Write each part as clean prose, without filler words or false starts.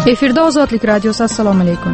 Efirda Ozodlik radiosi. Assalomu alaykum.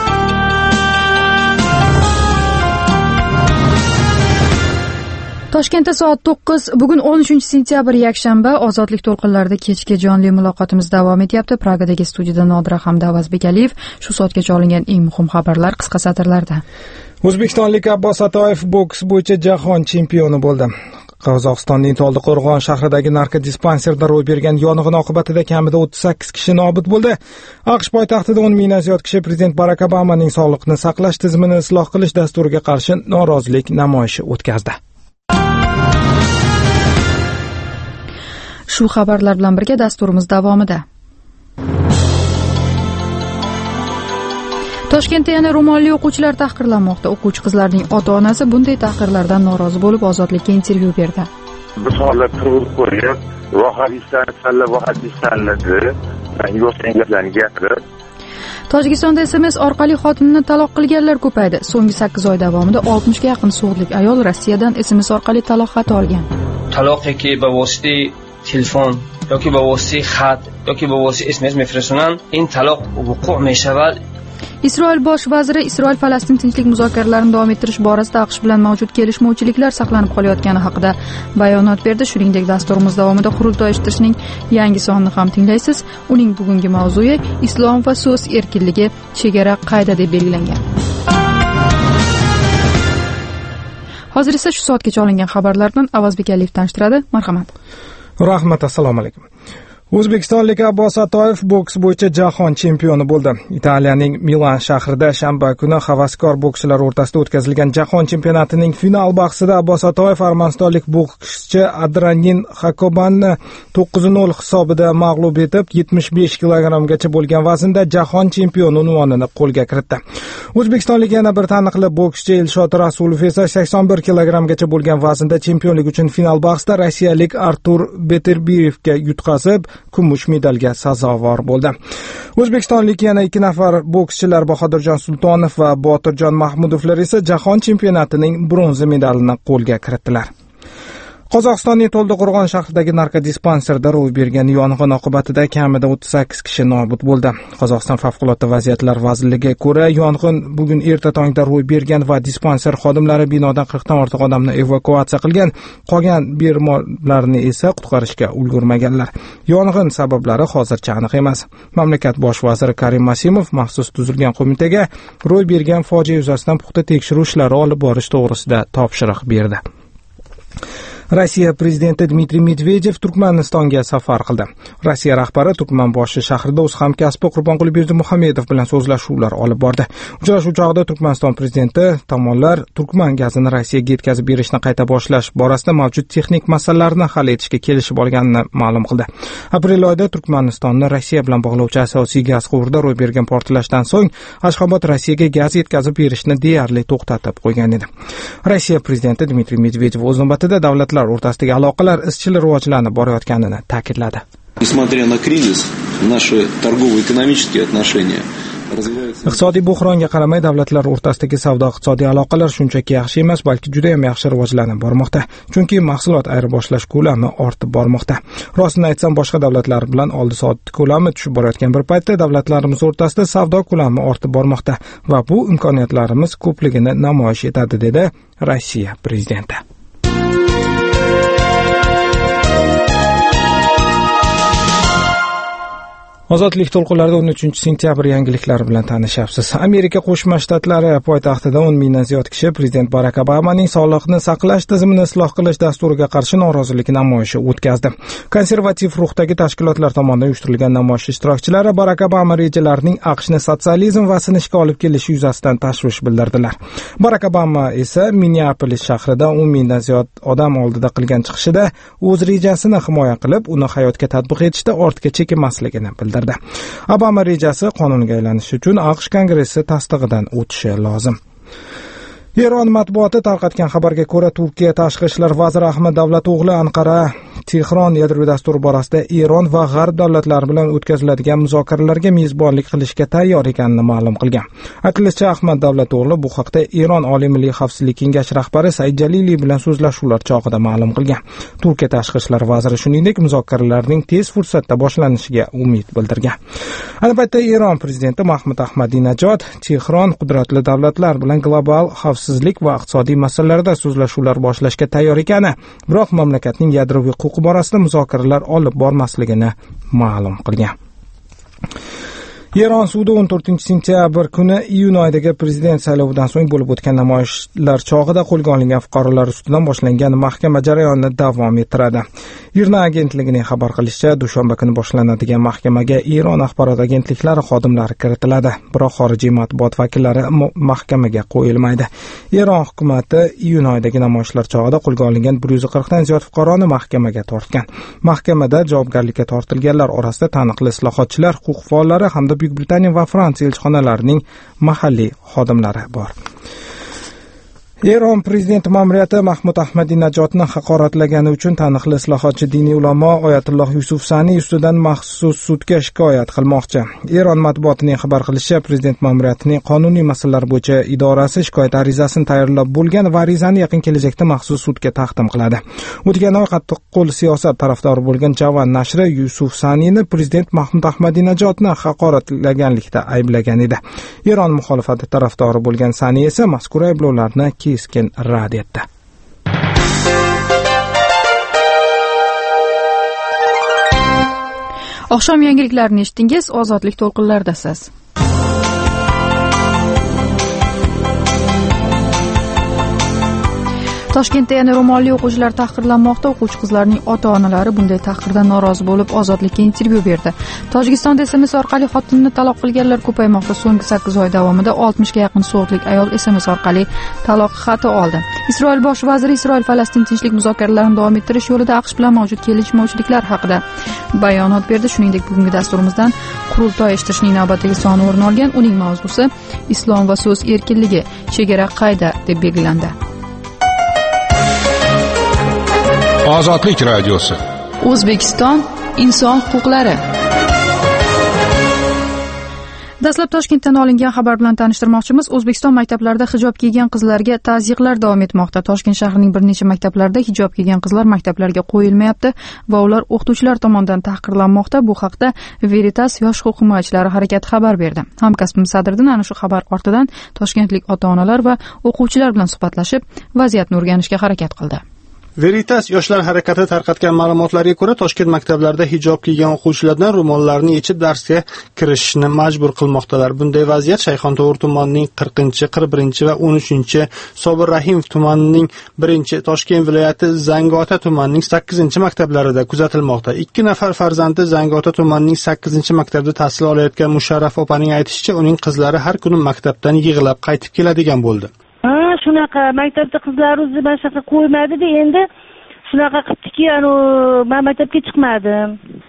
Toshkentda soat 9. Bugun 13-sentyabr yakshanba. Ozodlik to'lqinlarida kechki jonli muloqotimiz davom etyapti. Pragadagi studiyada Nodira hamda Avaz Bekaliyev. Shu soatgacha olingan eng muhim xabarlar qisqa satrlarda. O'zbekistonlik Abbos Atoyev boks bo'yicha jahon chempioni bo'ldi. Qozog'istonning To'ldiqo'rg'on shahridagi narkodispanserda ro'y bergan yong'in oqibatida kamida 38 kishi nobud bo'ldi. AQSh poytaxtida 10 mingdan ziyod kishi prezident Barak Obamaning sog'liqni saqlash tizimini isloh qilish dasturiga qarshi norozilik namoyishi o'tkazdi. Shu xabarlar bilan birga dasturimiz davomida. Toshkentda yana ro'molli o'quvchilar tahqirlanmoqda. O'quvchi qizlarning ota-onasi bunday tahqirlardan norozi bo'lib, Ozodlikka intervyu berdi. Biz hozir turib ko'rib, Tojikistonda SMS orqali xotinini taloq qilganlar ko'paydi. So'nggi 8 oy davomida 60 ga yaqin sug'urlik ayol Rossiyadan SMS orqali taloq xati olgan. Taloq yoki ba vosita telefon yoki ba vosita xat yoki ba vosita SMS mefresonan in taloq vuqu' meshaval. Isroil bosh vaziri Isroil-Falastin tinchlik muzokaralarini davom ettirish borasida AQSh bilan mavjud kelishmovchiliklar saqlanib qolayotgani haqida bayonot berdi. Shuningdek, dasturimiz davomida qurultoy eshitishning yangi sonini ham tinglaysiz. Uning bugungi mavzusi islom va so'z erkinligi chegara qayda deb belgilangan. Hozir esa shu soatgacha olingan xabarlardan Avaz Bekaliyev tanishtiradi. Marhamat. Rahmat, assalomu alaykum. O'zbekistonlik Abbos Atoyev boks bo'yicha jahon chempioni bo'ldi. Italiyaning Milan shahrida shanba kuni havaskor bokschilar o'rtasida o'tkazilgan jahon chempionatining final bahsida Abbos Atoyev armanistonlik bokschi Adranin Hakobanni 9-0 hisobida mag'lub etib, 75 kilogramgacha bo'lgan vaznda jahon chempioni unvonini qo'lga kiritdi. O'zbekistonlik yana bir taniqli bokschi Elshod Rasulov esa 81 kilogramgacha bo'lgan vaznda chempionlik uchun final bahsda rossiyalik Artur Beterbiyevga yutqazib, kumush medalga sazovor bo'ldi. O'zbekistonlik yana 2 nafar bokschilar Bahodirjon Sultonov va Botirjon Mahmudovlar esa jahon chempionatining bronza medalini qo'lga kiritdilar. Qozog'istonning To'ldiqo'rg'on shahridagi narkodispanserda ro'y bergan yong'in oqibatida kamida 38 kishi nobud bo'ldi. Qozog'iston favqulodda vaziyatlar vazirligiga ko'ra, yong'in bugun erta tongda ro'y bergan va dispanser xodimlari binodan 40 dan ortiq odamni evakuatsiya qilgan, qolgan bemorlarni esa qutqarishga ulgurmaganlar. Yong'in sabablari hozircha aniq emas. Mamlakat bosh vaziri Karim Masimov maxsus tuzilgan qo'mitaga ro'y bergan fojia yuzasidan puxta tekshiruv ishlari olib borish to'g'risida topshiriq berdi. Rossiya prezidenti Dmitriy Medvedev Turkmanistonga safar qildi. Rossiya rahbari Turkmanboshi shahrida o'z hamkasbi Qurbonquli Berdimuhamedov bilan so'zlashuvlar olib bordi. Uchrashuv chog'ida Turkmaniston prezidenti tomonlar Turkman gazini Rossiyaga yetkazib berishni qayta boshlash borasida mavjud texnik masalalarni hal etishga kelishib olganini ma'lum qildi. Aprel oyida Turkmanistonni Rossiya bilan bog'lovchi asosiy gaz quvurida ro'y bergan portlashdan so'ng Ashxobod Rossiyaga gaz yetkazib berishni deyarli to'xtatib qo'ygan edi. Rossiya prezidenti Dmitriy Medvedev o'z navbatida davlatlar o'rtasidagi aloqalar izchil rivojlanib borayotganini ta'kidladi. Nесмотря на кризис, наши торгово-экономические отношения Iqtisodiy buhronga qaramay davlatlar o'rtasidagi savdo-iqtisodiy aloqalar shunchaki yaxshi emas, balki juda ham yaxshi rivojlanib bormoqda. Chunki mahsulot ayirboshlash ko'lami ortib bormoqda. Rostini aytsam, boshqa davlatlar bilan oldi-sotdi ko'lami tushib borayotgan bir paytda davlatlarimiz o'rtasida savdo ko'lami ortib bormoqda va bu imkoniyatlarimiz ko'pligini namoyish etadi, dedi Rossiya prezidenti. Ozodlik to'lqinlarida 13-sentyabr yangiliklari bilan tanishyapsiz. Amerika Qo'shma Shtatlari poytaxtida 10 mingdan ziyod kishi prezident Barak Obamaning sog'liqni saqlash tizimini isloh qilish dasturiga qarshi norozilik namoyishi o'tkazdi. Konservativ ruhdagi tashkilotlar tomonidan uyushtirilgan namoyish ishtirokchilari Barak Obama rejalarining AQShni sotsializm va sinishga olib kelishi yuzasidan tashvish bildirdilar. Barak Obama esa Minneapolis shahrida 10 mingdan ziyod odam oldida qilgan chiqishida o'z rejasini himoya qilib, uni hayotga tatbiq etishda ortga chekinmasligini bildirdi. Obama rejasi qonunga aylanishi uchun AQSh Kongressi tasdig'idan o'tishi lozim. Eron matbuoti tarqatgan xabarga ko'ra, Turkiya tashqi ishlar vaziri Ahmed Davlato'g'li Anqara Tehron yadroviy dasturi borasida Eron va G'arb davlatlari bilan o'tkaziladigan muzokaralarga mezbonlik qilishga tayyor ekanini ma'lum qilgan. Aytilishicha, Ahmad Davlato'g'li bu haqda Eron Oliy milliy xavfsizlik kengashi rahbari Said Jaliliy bilan so'zlashuvlar chog'ida ma'lum qilgan. Turkiya tashqi ishlar vaziri shuningdek muzokaralarning tez fursatda boshlanishiga umid bildirgan. Ayni paytda Eron prezidenti Mahmud Ahmadinajod Tehron qudratli davlatlar bilan global xavfsizlik va iqtisodiy masalalarda so'zlashuvlar boshlashga tayyor ekani, biroq mamlakatning yadroviy huquqi borasida muzokaralar olib bormasligini ma'lum qilgan. Eron sudi 14-sentyabr kuni iyun oyidagi prezident saylovidan so'ng bo'lib o'tgan namoyishlar chog'ida qo'lga olingan fuqarolar ustidan boshlangan mahkama jarayonini davom ettiradi. IRNA agentligining xabar qilishicha, dushanba kuni boshlanadigan mahkamaga Eron axborot agentliklari xodimlari kiritiladi, biroq xorijiy matbuot vakillari mahkamaga qo'yilmaydi. Eron hukumati iyun oyidagi namoyishlar chog'ida qo'lga olingan 140 dan ziyod fuqaroni mahkamaga tortgan. Mahkamada javobgarlikka tortilganlar orasida taniqli islohotchilar, huquq faollari hamda Buyuk Britaniya va Fransiya elchixonalarining mahalliy xodimlari bor. Eron prezidenti ma'muriyati Mahmud Ahmadinajodni haqoratlagani uchun taniqli islohotchi diniy ulamo Oyatulloh Yusufzaniy ustidan maxsus sudga shikoyat qilmoqchi. Eron matbuotining xabar qilishicha, prezident ma'muriyatining qonuniy masalalar bo'yicha idorasi shikoyat arizasini tayyorlab bo'lgan va arizani yaqin kelajakda maxsus sudga taqdim qiladi. O'tgan oy qattiqqo'l siyosat tarafdori bo'lgan Javan nashri Yusufzaniyni prezident Mahmud Ahmadinajodni haqoratlaganlikda ayblagan edi. Eron muxolifati tarafdori bo'lgan Sani esa mazkur ayblovlarni keskin rad etdi. Oqshom yangiliklarini eshitdingiz, ozodlik to'lqinlaridasiz. Toshkentda yana ro'molli o'quvchilar tahqirlanmoqda. O'quvchi qizlarning ota-onalari bunday tahqirdan norozi bo'lib, ozodlikka intervyu berdi. Tojikistonda SMS orqali xotinini taloq qilganlar ko'paymoqda. So'nggi 8 oy davomida 60 ga yaqin so'g'dlik ayol SMS orqali taloq xati oldi. Isroil bosh vaziri Isroil-Falastin tinchlik muzokaralarini davom ettirish yo'lida AQSh bilan mavjud kelishmovchiliklar haqida bayonot berdi. Shuningdek, bugungi dasturimizdan qurultoy eshitishning navbatdagi soni o'rin olgan. Uning mavzusi Islom va so'z erkinligi, chegara qayda deb belgilandi. Ozodlik radiosi. O'zbekiston inson huquqlari. Dastlab Toshkentdan olingan xabar bilan tanishtirmoqchimiz. O'zbekiston maktablarida hijob kiygan qizlarga tazyiqlar davom etmoqda. Toshkent shahrining bir necha maktablarida hijob kiygan qizlar maktablarga qo'yilmayapti va ular o'qituvchilar tomonidan tahqirlanmoqda. Bu haqda Veritas yosh huquq himoyachilari harakati xabar berdi. Hamkasbim Sadriddin ana shu xabar ortidan toshkentlik ota-onalar va o'quvchilar bilan suhbatlashib, vaziyatni o'rganishga harakat qildi. Veritas yoshlar harakati tarqatgan ma'lumotlarga ko'ra, Toshkent maktablarida hijob kiygan o'quvchilardan ro'mollarni yechib darsga kirishni majbur qilmoqdalar. Bunday vaziyat Shayxontohur tumanining 40, 41 va 13, Sobir Rahimov tumanining 1, Toshkent viloyati Zangiota tumanining 8 maktablarida kuzatilmoqda. 2 nafar farzandi Zangiota tumanining 8 maktabda tahsil olayotgan Musharraf opaning aytishicha, uning qizlari har kuni maktabdan yig'ilib qaytib keladigan bo'ldi. Shunaqa maktabda qizlar o'zi mashaqqa qo'ymadi-da, endi shunaqa qilibdiki, men maktabga chiqmadim.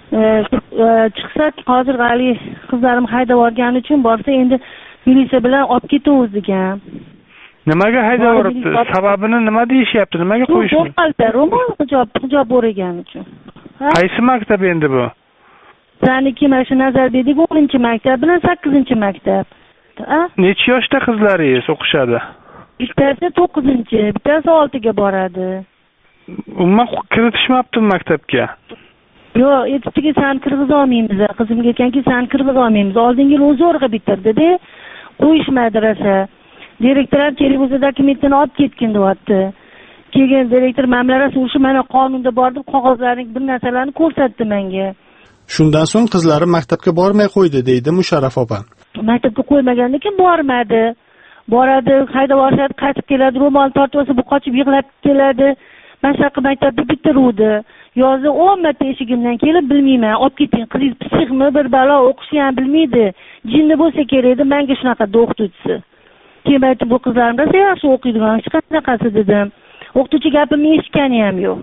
Chiqsa hozir hali qizlarim haydab olgani uchun borsa endi militsiya bilan olib ketavizgan. Nimaga haydab olibdi? Sababini nima deyishyapti? Nimaga qo'yishdi? Ro'mol hijob o'ragan uchun. Qaysi maktab endi bu? Saniki mana shu Nazarbekdagi 10-maktab bilan 8-maktab. Necha yoshda qizlaringiz o'qishadi? Bittasi 9, bittasi 6 ga boradi. Umuman kiritishmabdi maktabga. Yo'q, ertasiga san kirg'iza olmaymiz. Qizimga aytganki, san kirg'iza olmaymiz. Oldingi yil o'zi o'rg'a bitirdi-da, qo'yishmadi rosa. Direktor ham kelib o'zi dokumentini olib ketgan deyapti. Keyin direktor mamlarasi o'sha mana qonunda bor deb qog'ozlarning bir narsalarni ko'rsatdi menga. Shundan so'ng qizlari maktabga bormay qo'ydi, deydi Musharraf opa. Maktabga qo'ymagandan keyin bormadi. Boradi, haydab olishadi, qaytib keladi, ro'mol tortib olsa bu qochib yig'lab keladi. Mashaqqa maktabda bitiruvdi. Yozda 10 marta eshigimdan kelib, bilmayman, olib keting, qizingiz psixmi, bir balo o'qishni ham bilmaydi. Jinni bo'lsa kerak edi, menga shunaqa o'qituvchisi. Keyin aytdim, bu qizlarim rosa yaxshi o'qiydigan, hech qanaqasi dedim. O'qituvchi gapimni eshitgani ham yo'q.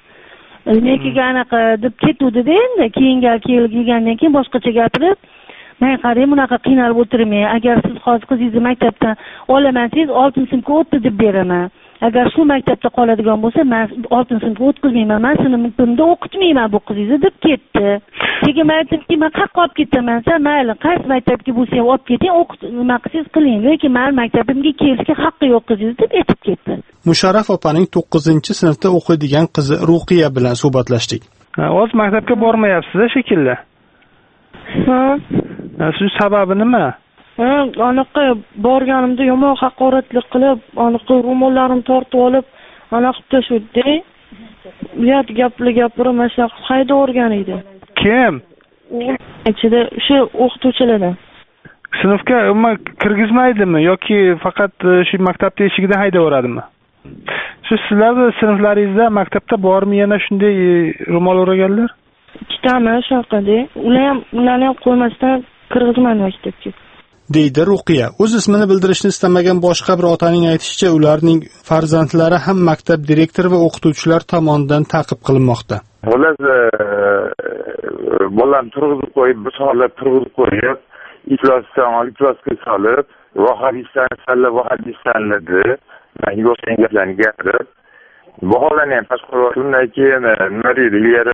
Lekin anaqa deb ketuvdi-da endi, keyinga kelgandan keyin boshqacha gapirib, men qarang, bunaqa qiynalib o'tirmang. Agar siz hozir qizingizni maktabdan olaman, siz 6 sinfga o'tdi deb beraman. agar shu maktabda qoladigan bo'lsa men 6-sinfga o'tkazmayman, men sinfimda o'qitmayman bu qizingizni deb ketdi. Keyin men aytdimki, men qayerga olib ketaman, sen mayli qaysi maktabga bo'lsa ham olib keting, nima qilsangiz qiling, lekin men maktabimga kelishga haqqi yo'q qizingiz deb aytib ketdi. Musharraf opaning 9-sinfda o'qiydigan qizi Ruqiya bilan suhbatlashdik. O'z maktabga bormayapsiz shekilli. Shu sababi nima? Anaqa borganimda yomon haqoratlik qilib, anaqa ro'mollarimni tortib olib, anaqa qilib tashuvdi. Uyat gapirib, mana haydab o'rgan edi. Kim? Ichida o'sha o'qituvchilardan. Sinfga umuman kirgizmaydimi yoki faqat shu maktabda eshigida haydaveradimi? Shu sizlarning sinflaringizda maktabda bormi yana shunday ro'mol o'raganlar? Ikkitami shunaqada. Ularni ham qo'ymasdan kirgizmadi maktabga. Deydi Ruqiya. O'z ismini bildirishni istamagan boshqa bir otaning aytishicha, ularning farzandlari ham maktab direktori va o'qituvchilar tomonidan ta'qib qilinmoqda. Xullas, bolalarni turg'izib qo'yib, bir soatlar turg'izib qo'yib, iflosga solib, vahadislarni yo'q gaplarni gapirib, baholarni ham tashqari shundan keyin nima deydi, ilgari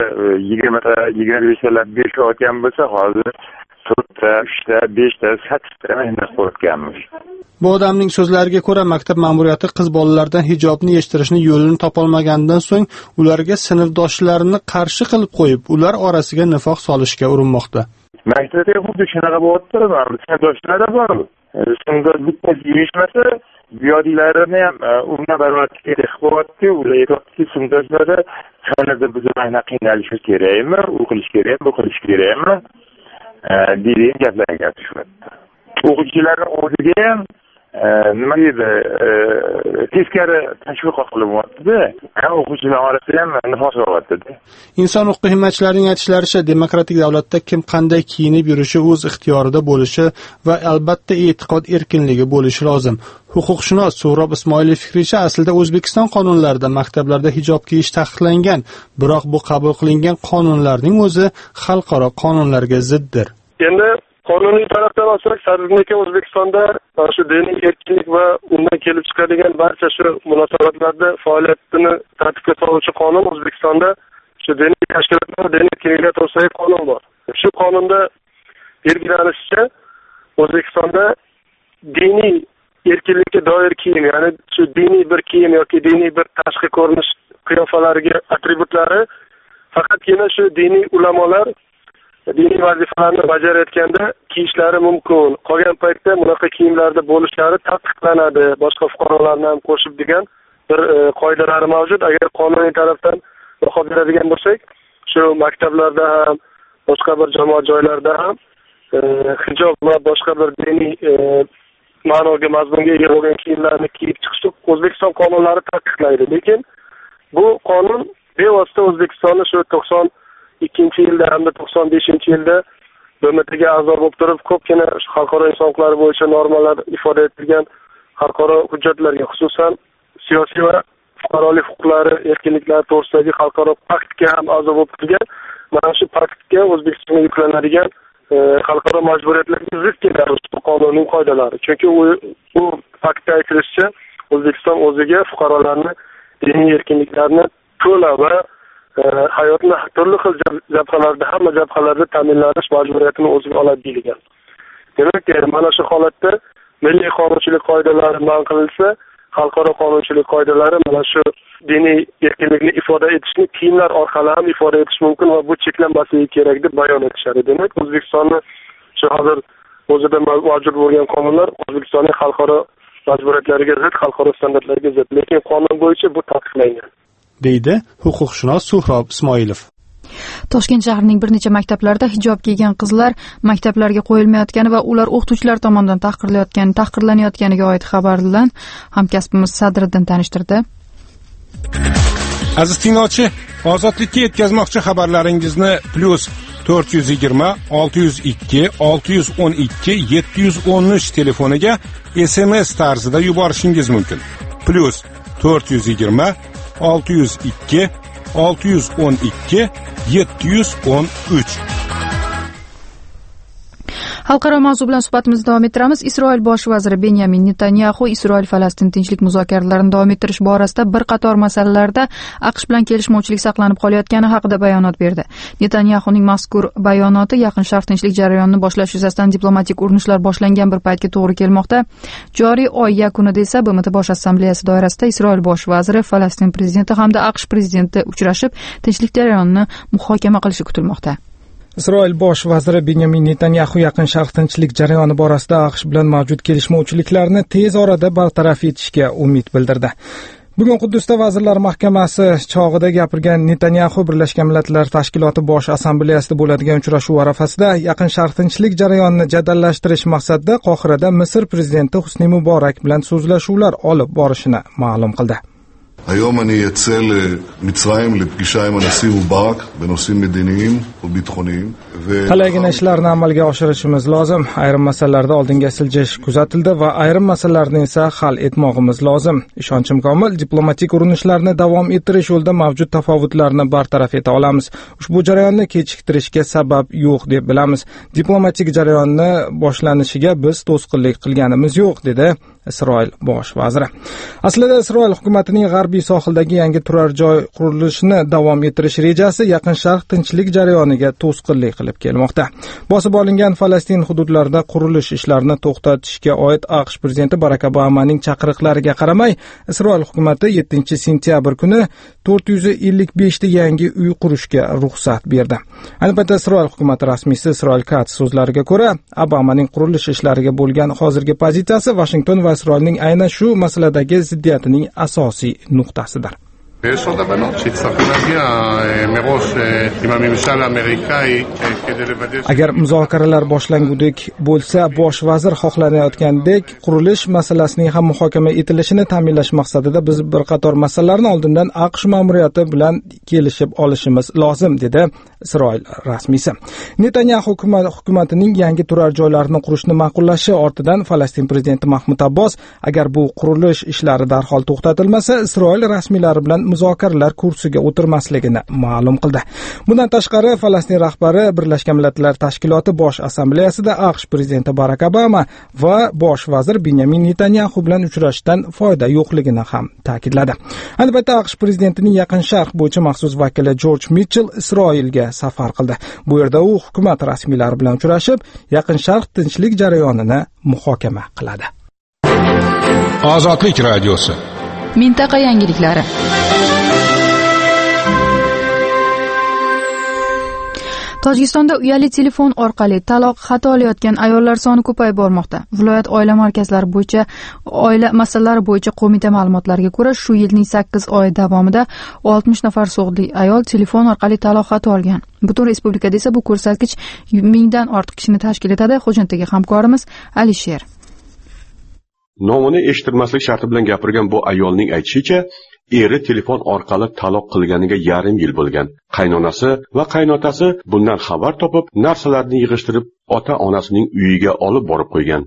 20-25 yillar berishayotgan bo'lsa, hozir 4ta, 3ta, 5ta, 8ta mehnat qilayotganmiz. Bu odamning so'zlariga ko'ra, maktab ma'muriyati qiz bolalardan hijobni yechtirishni yo'lini topolmaganidan so'ng ularga sinfdoshlarini qarshi qilib qo'yib, ular orasiga nifoq solishga urinmoqda. Maktabda xuddi shunaqa bo'lyapti, sinfdoshlar bor. Sinfdosh bittasi yurishmasa, buyodilarini ham unga barvaqt kerak qilyapti. Ular aytyapti, sinfdoshlari qanday biz mana qiynalishi kerakmi, u qilish kerakmi, bu qilish kerakmi? Degan gaplarga gapirishmoqda. O'quvchilarning o'ziga ham nima deydi, teskari tashviq qilyapti-da. O'quvchilar orasida ham nifoq bo'lyapti-da. Inson huquq himoyachilarining aytishlaricha, demokratik davlatda kim qanday kiyinib yurishi o'z ixtiyorida bo'lishi va albatta e'tiqod erkinligi bo'lishi lozim. Huquqshunos So'rob Ismoilov fikricha, aslida O'zbekiston qonunlarida maktablarda hijob kiyish taqiqlangan, biroq bu qabul qilingan qonunlarning o'zi xalqaro qonunlarga ziddir. Endi qonuniy tarafdan olsak, sababki O'zbekistonda shu diniy erkinlik va undan kelib chiqadigan barcha shu munosabatlarda faoliyatini tartibga soluvchi qonun O'zbekistonda shu diniy tashkilotlar diniy erkinliklar to'g'risidagi qonun bor. Shu qonunda belgilanishicha, O'zbekistonda diniy erkinlikka doir kiyim, ya'ni shu diniy bir kiyim yoki diniy bir tashqi ko'rinish qiyofalariga atributlari faqatgina shu diniy ulamolar diniy vazifalarni bajarayotganda kiyishlari mumkin. Qolgan paytda bunaqa kiyimlarda bo'lishlari taqiqlanadi. Boshqa fuqarolarni ham qo'shib degan bir qoidalari mavjud. Agar qonuniy tarafdan baho beradigan bo'lsak, shu maktablarda ham, boshqa bir jamoat joylarida ham hijob va boshqa bir diniy ma'noga, mazmunga ega bo'lgan kiyimlarni kiyib chiqishni O'zbekiston qonunlari taqiqlaydi. Lekin bu qonun bevosita O'zbekistonni shu 92-yilda hamda 95-yilda BMTga a'zo bo'lib turib, ko'pgina xalqaro inson huquqlari bo'yicha normalar ifoda etilgan xalqaro hujjatlarga, xususan siyosiy va fuqarolik huquqlari, erkinliklari to'g'risidagi xalqaro paktga ham a'zo bo'lib turgan. Mana shu paktga O'zbekistonga yuklanadigan xalqaro majburiyatlarga zid keladi bu qonunning qoidalari. Chunki u paktda aytilishicha, O'zbekiston o'ziga fuqarolarni diniy erkinliklarni to'la va hayotni turli xil jabhalarda, hamma jabhalarda ta'minlash majburiyatini o'ziga oladi deyilgan. Demak, mana shu holatda milliy qonunchilik qoidalari man qilinsa, xalqaro qonunchilik qoidalari mana shu diniy erkinlikni ifoda etishni kiyimlar orqali ham ifoda etish mumkin va bu cheklanmasligi kerak deb bayon etishadi. Demak, O'zbekistonni shu hozir o'zida mavjud bo'lgan qonunlar O'zbekistonning xalqaro majburiyatlariga zid, xalqaro standartlarga zid, lekin qonun bo'yicha bu taqiqlangan, deydi huquqshunos So'rob Ismoilov. Toshkent shahrining bir necha maktablarida hijob kiygan qizlar maktablarga qo'yilmayotgani va ular o'qituvchilar tomonidan tahqirlanayotganiga oid xabar bilan hamkasbimiz Sadriddin tanishtirdi. Aziz tinglovchi, ozodlikka yetkazmoqchi xabarlaringizni +420 602 612 713 telefoniga SMS tarzida yuborishingiz mumkin. +420 602 612 713. Xalqaro mavzu bilan suhbatimizni davom ettiramiz. Isroil bosh vaziri Benyamin Netanyahu Isroil-Falastin tinchlik muzokaralarini davom ettirish borasida bir qator masalalarda AQSh bilan kelishmovchilik saqlanib qolayotgani haqida bayonot berdi. Netanyahuning mazkur bayonoti Yaqin Sharq tinchlik jarayonini boshlash yuzasidan diplomatik urinishlar boshlangan bir paytga to'g'ri kelmoqda. Joriy oy yakunida esa BMT bosh assambleyasi doirasida Isroil bosh vaziri, Falastin prezidenti hamda AQSh prezidenti uchrashib, tinchlik jarayonini muhokama qilishi kutilmoqda. Isroil bosh vaziri Benyamin Netanyahu Yaqin Sharq tinchlik jarayoni borasida AQSh bilan mavjud kelishmovchiliklarni tez orada bartaraf etishga umid bildirdi. Bugun Quddusda Vazirlar Mahkamasi chog'ida gapirgan Netanyahu Birlashgan Millatlar Tashkiloti bosh assambleyasida bo'ladigan uchrashuv arafasida Yaqin Sharq tinchlik jarayonini jadallashtirish maqsadida Qohirada Misr prezidenti Husni Muborak bilan so'zlashuvlar olib borishini ma'lum qildi. היום אני אצא למצרים לפגישה עם הנשיא מובארק בנושאים מדיניים וביטחוניים. Talaygina ishlarni amalga oshirishimiz lozim. Ayrim masalalarda oldinga siljish kuzatildi va ayrim masalalarni esa hal etmoqimiz lozim. Ishonchim komil, diplomatik urinishlarni davom ettirish yo'lida mavjud tafovutlarni bartaraf eta olamiz. Ushbu jarayonni kechiktirishga sabab yo'q deb bilamiz. Diplomatik jarayonni boshlanishiga biz to'sqinlik qilganimiz yo'q, dedi Isroil bosh vaziri. Aslida Isroil hukumatining g'arbiy sohildagi yangi turar joy qurilishini davom ettirish rejasi Yaqin Sharq tinchlik jarayoniga to'sqinlik qilib kelmoqda. Bosib olingan Falastin hududlarida qurilish ishlarini to'xtatishga oid AQSh prezidenti Barak Obamaning chaqiriqlariga qaramay, Isroil hukumati 7-sentyabr kuni 455 ta yangi uy qurishga ruxsat berdi. Ayni paytda Isroil hukumati rasmiysi Isroil Katz so'zlariga ko'ra, Obamaning qurilish ishlariga bo'lgan hozirgi pozitsiyasi Washington va Isroilning aynan shu masaladagi ziddiyatining asosiy nuqtasidir. ויש עוד הבנות שיצטרכו להגיע מראש עם הממשל האמריקאי כדי לוודא agar muzokaralar boshlangudek bo'lsa, bosh vazir xohlanayotgandek qurilish masalasining ham muhokama etilishini ta'minlash maqsadida biz bir qator masalalarni oldindan AQSh ma'muriyati bilan kelishib olishimiz lozim, dedi Isroil rasmiysi. Netanyahu hukumatining yangi turar joylarini qurishni ma'qullashi ortidan Falastin prezidenti Mahmud Abbos agar bu qurilish ishlari darhol to'xtatilmasa, Isroil rasmiylari bilan muzokaralar kursiga o'tirmasligini ma'lum qildi. Bundan tashqari, Falastin rahbari Birlashgan Millatlar Tashkiloti bosh assambleyasida AQSh prezidenti Barak Obama va bosh vazir Benyamin Netanyahu bilan uchrashishdan foyda yo'qligini ham ta'kidladi. Ayni paytda AQSh prezidentining Yaqin Sharq bo'yicha maxsus vakili George Mitchell Isroilga safar qildi. Bu yerda u hukumat rasmiylari bilan uchrashib, Yaqin Sharq tinchlik jarayonini muhokama qiladi. Ozodlik radiosi. Mintaqa yangiliklari. Tojikistonda uyali telefon orqali taloq xato olayotgan ayollar soni ko'payib bormoqda. Viloyat oila markazlari bo'yicha oila masalalari bo'yicha qo'mita ma'lumotlariga ko'ra, shu yilning 8 oyi davomida 60 nafar sog'li ayol telefon orqali taloq xato olgan. Butun respublikada esa bu ko'rsatkich 1000 dan ortiq kishini tashkil etadi. Xo'jantaga hamkorimiz Alisher. Nomini eshittirmaslik sharti bilan gapirgan bu ayolning aytishicha, eri telefon orqali taloq qilganiga yarim yil bo'lgan. Qaynonasi va qaynotasi bundan xabar topib, narsalarni yig'ishtirib, ota-onasining uyiga olib borib qo'ygan.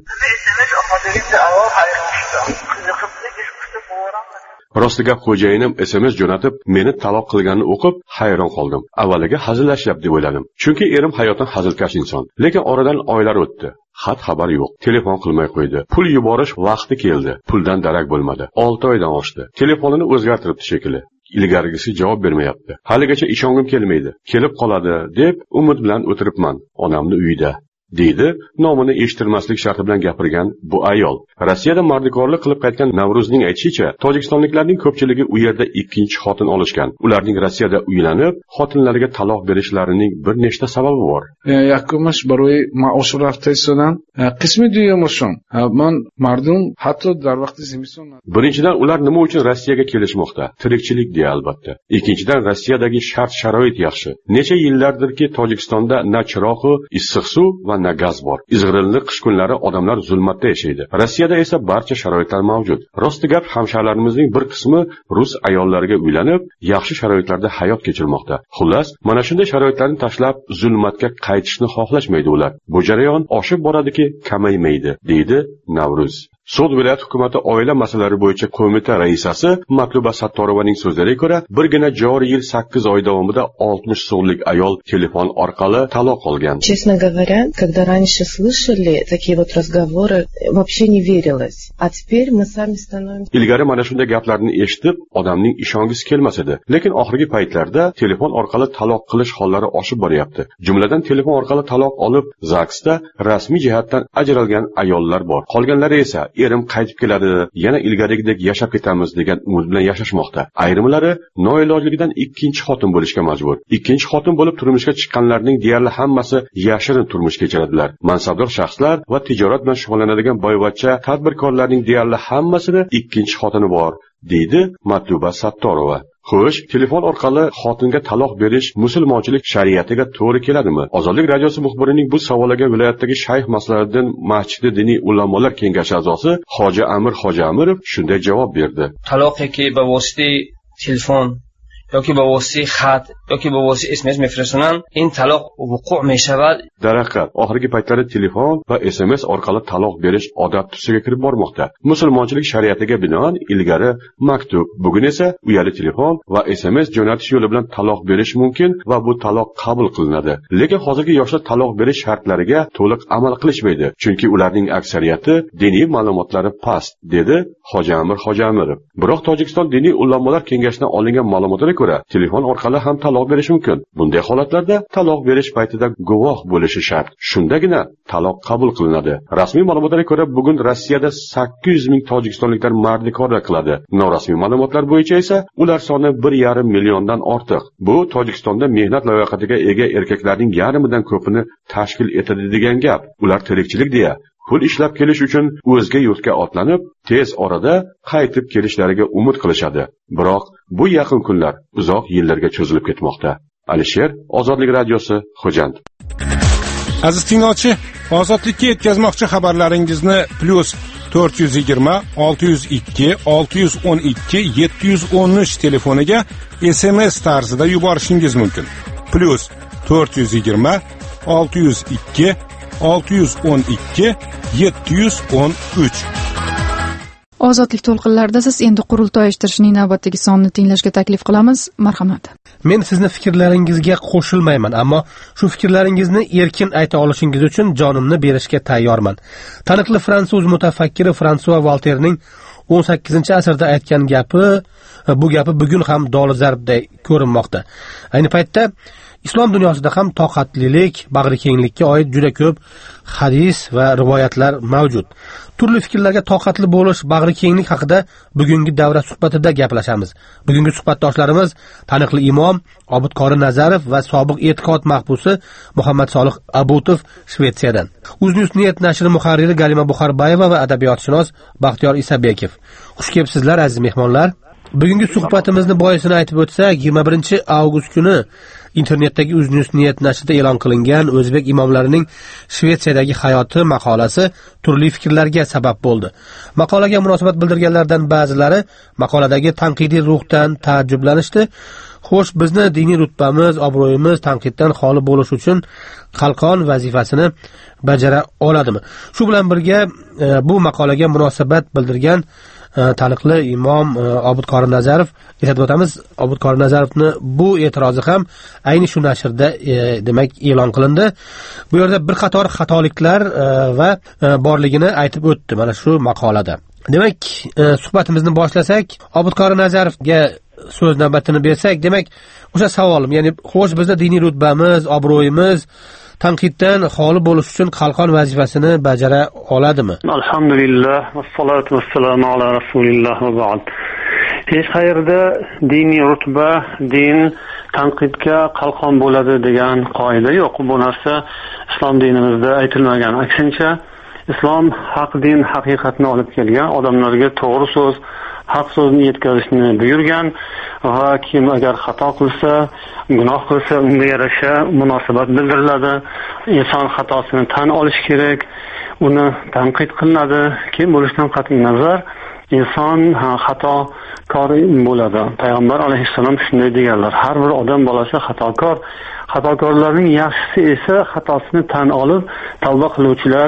Rostiga xo'jayinim SMS jo'natib, meni taloq qilganini o'qib, hayron qoldim. Avvaliga hazillashyapti deb o'yladim. Chunki erim hayotdan hazilkash inson. Lekin oradan oylar o'tdi. Xat xabar yo'q. Telefon qilmay qo'ydi. Pul yuborish vaqti keldi. Puldan darak bo'lmadi. 6 oydan oshdi. Telefonini o'zgartiribdi shekilli. Ilgarigisi javob bermayapti. Haligacha ishongim kelmaydi. Kelib qoladi deb umid bilan o'tiribman. Onamni uyida, deydi nomini eshittirmaslik sharti bilan gapirgan bu ayol. Rossiyada mardikorlik qilib qaytgan Navruzning aytishicha, tojikistonliklarning ko'pchiligi u yerda ikkinchi xotin olishgan. Ularning Rossiyada uylanib, xotinlariga taloq berishlarining bir nechta sababi bor. Yakumush baroy maosh raftasidan qismi duyamashon. Men mardum hatto dar vaqti zimison. Birinchidan ular nima uchun Rossiyaga kelishmoqda? Tirikchilik deya albatta. Ikkinchidan Rossiyadagi shart-sharoit yaxshi. Necha yillardirki Tojikistonda na chiroq, issiq suv va na gaz bor. Izg'irinli qish kunlari odamlar zulmatda yashaydi. Rossiyada esa barcha sharoitlar mavjud. Rosti gap, hamshirlarimizning bir qismi rus ayollariga uylanib, yaxshi sharoitlarda hayot kechirmoqda. Xullas, mana shunday sharoitlarni tashlab, zulmatga qaytishni xohlashmaydi ular. Bu jarayon oshib boradiki, kamaymaydi, deydi Navruz. So'g'd viloyat hukumati oila masalalari bo'yicha qo'mita raisasi Matluba Sattorovaning so'zlariga ko'ra, birgina joriy yil 8 oy davomida 60 so'mlik ayol telefon orqali taloq olgan. Честно говоря, когда раньше слышали такие вот разговоры, вообще не верилось. А теперь мы сами становимся. Ilgari mana shunday gaplarni eshitib, odamning ishongisi kelmas edi. Lekin oxirgi paytlarda telefon orqali taloq qilish hollari oshib boryapti. Jumladan telefon orqali taloq olib, ZAGSda rasmiy jihatdan ajralgan ayollar bor. Qolganlari esa erim qaytib keladi, yana ilgarigidek yashab ketamiz degan umid bilan yashashmoqda. Ayrimlari noilojligidan ikkinchi xotin bo'lishga majbur. Ikkinchi xotin bo'lib turmushga chiqqanlarning deyarli hammasi yashirin turmush kechiradilar. Mansabdor shaxslar va tijorat bilan shug'ullanadigan boyvachcha tadbirkorlarning deyarli hammasida ikkinchi xotini bor, deydi Matluba Sattorova. Xo'sh, telefon orqali xotinga taloq berish musulmonchilik shariatiga to'g'ri keladimi? Ozodlik radiosi muxbirining bu savoliga viloyatdagi Shayx Maslahiddin masjidi diniy ulamolar kengashi a'zosi Hoji Amir Hoji Amirov shunday javob berdi. Taloq yoki ba vosita telefon yoki ba vosita xat yoki ba vosita SMS mefresonan in taloq vuqu' meshaval. Darhaqiqat, oxirgi paytlarda telefon va SMS orqali taloq berish odat tusiga kirib bormoqda. Musulmonchilik shariatiga binoan ilgari maktub, bugun esa uyali telefon va SMS jo'natish yo'li bilan taloq berish mumkin va bu taloq qabul qilinadi. Lekin hozirgi yoshlar taloq berish shartlariga to'liq amal qilishmaydi, chunki ularning aksariyati diniy ma'lumotlari past, dedi Hoji Amir Hoji Amirov. Biroq Tojikiston diniy ulamolar kengashidan olingan ma'lumotlarga ko'ra, telefon orqali ham taloq berish mumkin. Bunday holatlarda taloq berish paytida guvoh bo'lishi shart. Shundagina taloq qabul qilinadi. Rasmiy ma'lumotlarga ko'ra, bugun Rossiyada 800 ming tojikistonliklar mardikorlik qiladi. Norasmiy ma'lumotlar bo'yicha esa ular soni 1,5 milliondan ortiq. Bu Tojikistonda mehnat layoqatiga ega erkaklarning yarmidan ko'pini tashkil etadi degan gap. Ular tirikchilik deya pul ishlab kelish uchun o'zga yurtga otlanib, tez orada qaytib kelishlariga umid qilishadi. Biroq bu yaqin kunlar uzoq yillarga cho'zilib ketmoqda. Alisher, Ozodlik radiosi, Xo'jand. Aziz tinglovchi, ozodlikka yetkazmoqchi xabarlaringizni +420 602 612 713 telefoniga SMS tarzida yuborishingiz mumkin. +420 602 612 713. Ozodlik to'lqinlarida siz endi qurultoy eshittirishning navbatdagi sonini tinglashga taklif qilamiz. Marhamat. Men sizni fikrlaringizga qo'shilmayman, ammo shu fikrlaringizni erkin ayta olishingiz uchun jonimni berishga tayyorman. Taniqli fransuz mutafakkiri Fransua Volterning 18-asrda aytgan bu gapi bugun ham dolzarbday ko'rinmoqda. Ayni paytda islom dunyosida ham toqatlilik, bag'rikenglikka oid juda ko'p hadis va rivoyatlar mavjud. Turli fikrlarga toqatli bo'lish, bag'rikenglik haqida bugungi davra suhbatida gaplashamiz. Bugungi suhbatdoshlarimiz taniqli imom Obid Qori Nazarov va sobiq e'tiqod mahbusi Muhammad Solih Abutov Shvetsiyadan. Uzniyet nashri muharriri Galima Buxarbayeva va adabiyotshunos Baxtiyor Isabekov. Xush kelibsizlar aziz mehmonlar. Bugungi suhbatimizni boyasini aytib o'tsak, 21-avgust kuni internetdagi Uzniyet nashrida e'lon qilingan o'zbek imomlarining Shvetsiyadagi hayoti maqolasi turli fikrlarga sabab bo'ldi. Maqolaga munosabat bildirganlardan ba'zilari maqoladagi tanqidiy ruhdan taajjublanishdi. Xo'sh, bizni diniy rutbamiz, obro'yimiz tanqiddan xoli bo'lish uchun qalqon vazifasini bajara oladimi? Shu bilan birga bu maqolaga munosabat bildirgan taniqli imom Obid Qori Nazarov, eslatib o'tamiz, Obid Qori Nazarovni bu e'tirozi ham ayni shu nashrda demak e'lon qilindi. Bu yerda bir qator xatoliklar va borligini aytib o'tdi mana shu maqolada. Demak, suhbatimizni boshlasak, Obid Qori Nazarovga so'z navbatini bersak, demak, o'sha savolim, ya'ni xo'sh, bizda diniy rutbamiz, obro'yimiz tanqiddan xoli bo'lish uchun qalqon vazifasini bajara oladimi? Alhamdulillah, vassalatu vassalamu ala rasulillah va ba'd. Hech qayerda diniy rutba, din tanqidga qalqon bo'ladi degan qoida yo'q. Bu narsa islom dinimizda aytilmagan. Aksincha, islom haq din, haqiqatni olib kelgan, odamlarga to'g'ri so'z, haq so'zni yetkazishni buyurgan va kim agar xato qilsa, gunoh qilsa, unga yarasha munosabat bildiriladi. Inson xatosini tan olish kerak, uni tanqid qilinadi. Kim bo'lishidan qat'iy nazar, inson xatokor bo'ladi. Payg'ambar alayhissalom shunday deganlar: har bir odam bolasi xatokor. Xatokorlarning yaxshisi esa xatosini tan olib tavba qiluvchilar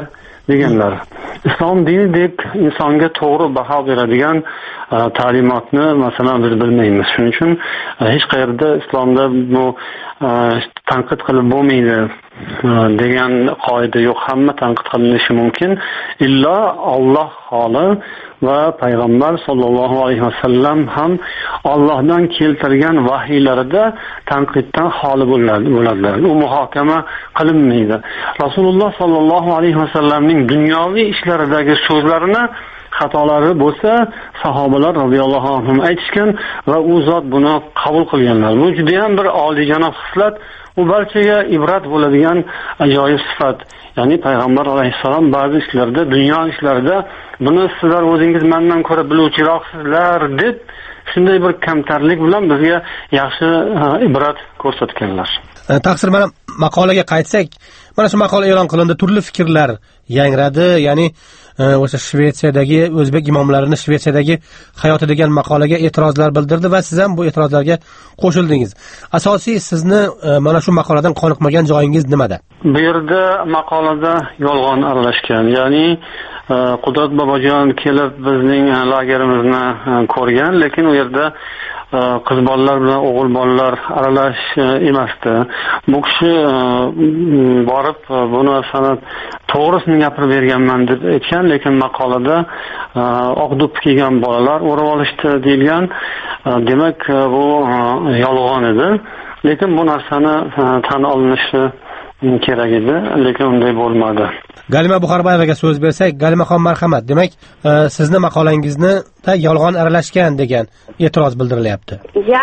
deganlar. Islom dinidek insonga to'g'ri baho beradigan ta'limotni masalan biz bilmaymiz. Shuning uchun hech qayerda islomda bu tanqid qilib bo'lmaydi degan qoida yo'q. Hamma tanqid qilinishi mumkin. Illo Alloh xoli va payg'ambar sollallohu alayhi vasallam ham Allohdan keltirgan vahiylarida tanqiddan xoli bo'ladilar. U muhokama qilinmaydi. Rasululloh sollallohu alayhi vasallamning dunyoviy ishlaridagi so'zlarini xatolari bo'lsa, sahobalar radhiyallohu anhum aytishgan va u zot buni qabul qilganlar. Bu juda ham bir oliyjanob xislat, u barchaga ibrat bo'ladigan ajoyib sifat. Ya'ni payg'ambar alayhissalom ba'zi ishlarda, dunyo ishlarida buni sizlar o'zingiz mendan ko'ra biluvchiroqsizlar deb shunday bir kamtarlik bilan bizga yaxshi ibrat ko'rsatganlar. Taqsir, mana maqolaga qaytsak, mana shu maqola e'lon qilindi, turli fikrlar yangradi, ya'ni o'sha Shvetsiyadagi o'zbek imomlarini Shvetsiyadagi hayoti degan maqolaga e'tirozlar bildirdi va siz ham bu e'tirozlarga qo'shildingiz. Asosiy sizni mana shu maqoladan qoniqmagan joyingiz nimada? Bu yerda maqolada yolg'on aralashgan, ya'ni Qudrat bobojon kelib bizning lagerimizni ko'rgan, lekin u yerda qiz bolalar bilan o'g'il bolalar aralash emasdi. Bu kishi borib bu narsani to'g'risini gapirib berganman deb aytgan, lekin maqolada oq do'ppi kiygan bolalar o'rab olishdi deyilgan. Demak, bu yolg'on edi. Lekin bu narsani tan olinishi kerak edi, lekin unday bo'lmadi. Galima Buxorbayevaga so'z bersak, Galimaxon marhamat. Demak, sizni maqolangizni yolg'on aralashgan degan e'tiroz bildirilyapti.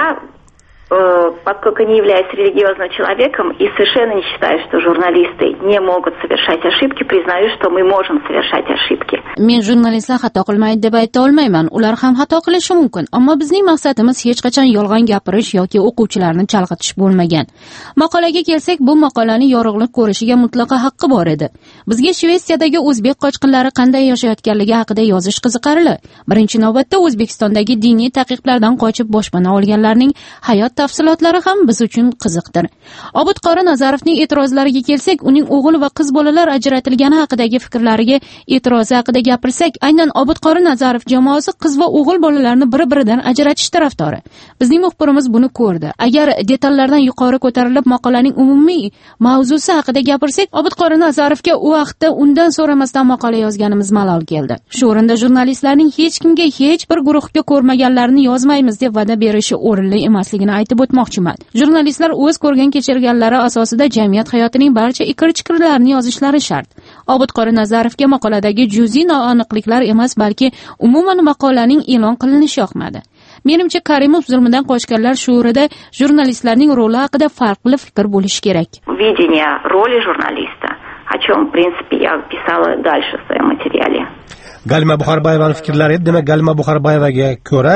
Поскольку не являюсь религиозным человеком и совершенно не считаю, что журналисты не могут совершать ошибки, признаю, что мы можем совершать ошибки. Men jurnalistlar xato qilmaydi deb ayta olmayman. Ular ham xato qilishi mumkin. Ammo bizning maqsadimiz hech qachon yolg'on gapirish yoki o'quvchilarni chalg'itish bo'lmagan. Maqolaga kelsak, bu maqolani yorug'lik ko'rishiga mutlaqo haqqi bor edi. Bizga Shvetsiyadagi o'zbek qochqinlari qanday yashayotganligi haqida yozish qiziqarli. Birinchi navbatda O'zbekistondagi diniy taqiqlardan qochib boshpana olganlarning hayot tafsilotlari ham biz uchun qiziqdir. Obid Qori Nazarovning e'tirozlariga kelsak, uning o'g'il va qiz bolalar ajratilgani haqidagi fikrlariga e'tirozi haqida gapirsak, aynan Obid Qori Nazarov jamoasi qiz va o'g'il bolalarni bir-biridan ajratish tarafdori. Bizning muxbirimiz buni ko'rdi. Agar detallardan yuqori ko'tarilib maqolaning umumiy mavzusi haqida gapirsak, Obid Qori Nazarovga u vaqtda undan so'ramasdan maqola yozganimiz malol keldi. Shu o'rinda jurnalistlarning hech kimga, hech bir guruhga ko'rmaganlarini yozmaymiz deb va'da berishi o'rinli emasligini aytib o'tmoqchiman. Jurnalistlar o'z ko'rgan kechirganlari asosida jamiyat hayotining barcha ikir-chikirlarini yozishlari shart. Obid Qori Nazarovga maqoladagi juz'iy noaniqliklar emas, balki umuman maqolaning e'lon qilinishi yoqmadi. Menimcha, Karimov zulmidan qochganlar shuurida jurnalistlarning roli haqida farqli fikr bo'lishi kerak. Видение роли журналиста, о чем, в принципе, я писала дальше в своем материале. Galima Buxorbayevaning fikrlari, demak, Galima Buxorbayevaga ko'ra,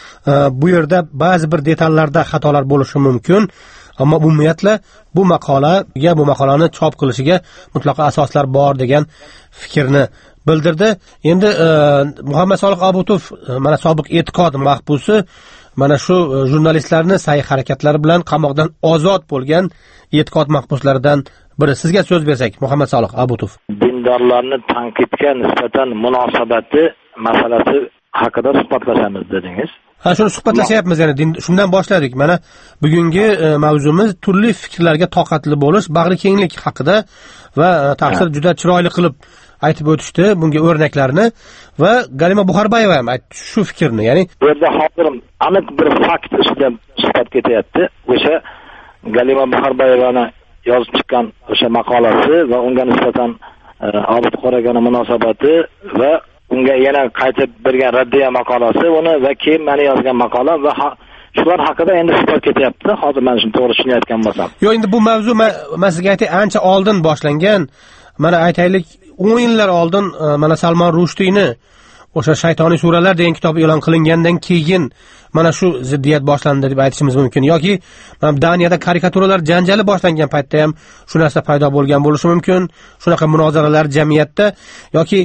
bu yerda ba'zi bir detallarda xatolar bo'lishi mumkin, ammo umumiyatla bu maqolani chop qilishiga mutlaqo asoslar bor degan fikrni bildirdi. Endi Muhammad Solih Abutov, mana sobiq e'tiqod mahbusi, mana shu jurnalistlarni sa'y harakatlari bilan qamoqdan ozod bo'lgan e'tiqod mahbuslaridan biri. Sizga so'z bersak, Muhammad Solih Abutov. Dindorlarni tanqidga nisbatan munosabati masalasi haqida suhbatlashamiz dedingiz. Shuni suhbatlashyapmiz, ya'ni shundan boshladik. Mana bugungi mavzumiz turli fikrlarga toqatli bo'lish, bag'ri kenglik haqida va Taqsir juda chiroyli qilib aytib o'tishdi bunga o'rnaklarni va Galima Buxorbayeva ham aytdi shu fikrni. Ya'ni bu yerda hozir aniq bir fakt ustida suhbat ketyapti. O'sha Galima Buxorbayevani yozib chiqqan o'sha maqolasi va unga nisbatan Obid Qoriga munosabati va unga yana qaytib bergan raddiya maqolasi, uni va keyin meni yozgan maqola va shular haqida endi suhbat ketyapti. Hozir men shuni to'g'ri tushunayotgan bo'lsam. Yo'q, endi bu mavzu men sizga aytay, ancha oldin boshlangan. Mana aytaylik 10 yillar oldin mana Salmon Rushdiyni o'sha Shaytoniy suralar degan kitob e'lon qilingandan keyin mana shu ziddiyat boshlandi deb aytishimiz mumkin. Yoki Daniyada karikaturalar janjali boshlangan paytda ham shu narsa paydo bo'lgan bo'lishi mumkin. Shunaqa munozaralar jamiyatda yoki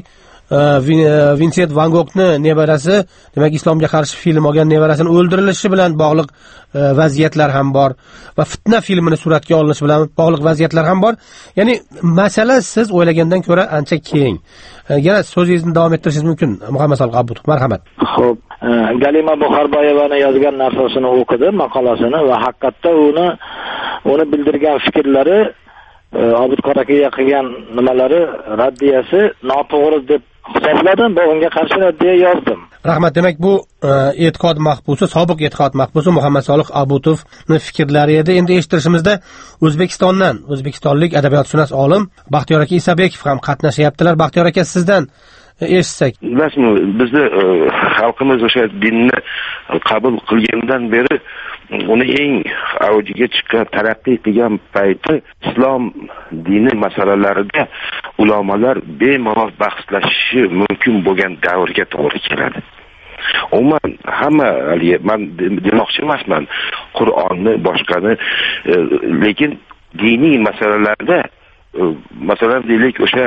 Vinsent Van Goghni nevarasi, demak islomga qarshi film olgan nevarasini o'ldirilishi bilan bog'liq vaziyatlar ham bor va Fitna filmini suratga olinishi bilan bog'liq vaziyatlar ham bor. Ya'ni masala siz o'ylagandan ko'ra ancha keng. Yana so'zingizni davom ettirishingiz mumkin, Muhammad Solih Abutov. Marhamat. Xo'p, Galima Buxorboyevani yozgan narsasini o'qidim, maqolasini, va haqiqatda uni bildirgan fikrlari, Obidxon akaga qilgan nimalari, raddiyasi noto'g'ri deb hisobladim va unga qarshi raddiya yozdim. Rahmat. Demak, bu e'tiqod mahbusi, sobiq e'tiqod mahbusi Muhammad Solih Abutovning fikrlari edi. Endi eshittirishimizda O'zbekistondan o'zbekistonlik adabiyotshunos olim Baxtiyor aka Isabekov ham qatnashyaptilar. Baxtiyor aka, sizdan eshitsak. Bilasizmi, bizni xalqimiz o'sha dinni qabul qilgandan beri uni eng avjiga chiqqan, taraqqiy qilgan payti islom dini masalalarida ulamolar bemalol bahslashishi mumkin bo'lgan davrga to'g'ri keladi. Umuman hamma, men demoqchi emasman Qur'onni boshqani, lekin diniy masalalarda, masalan deylik, o'sha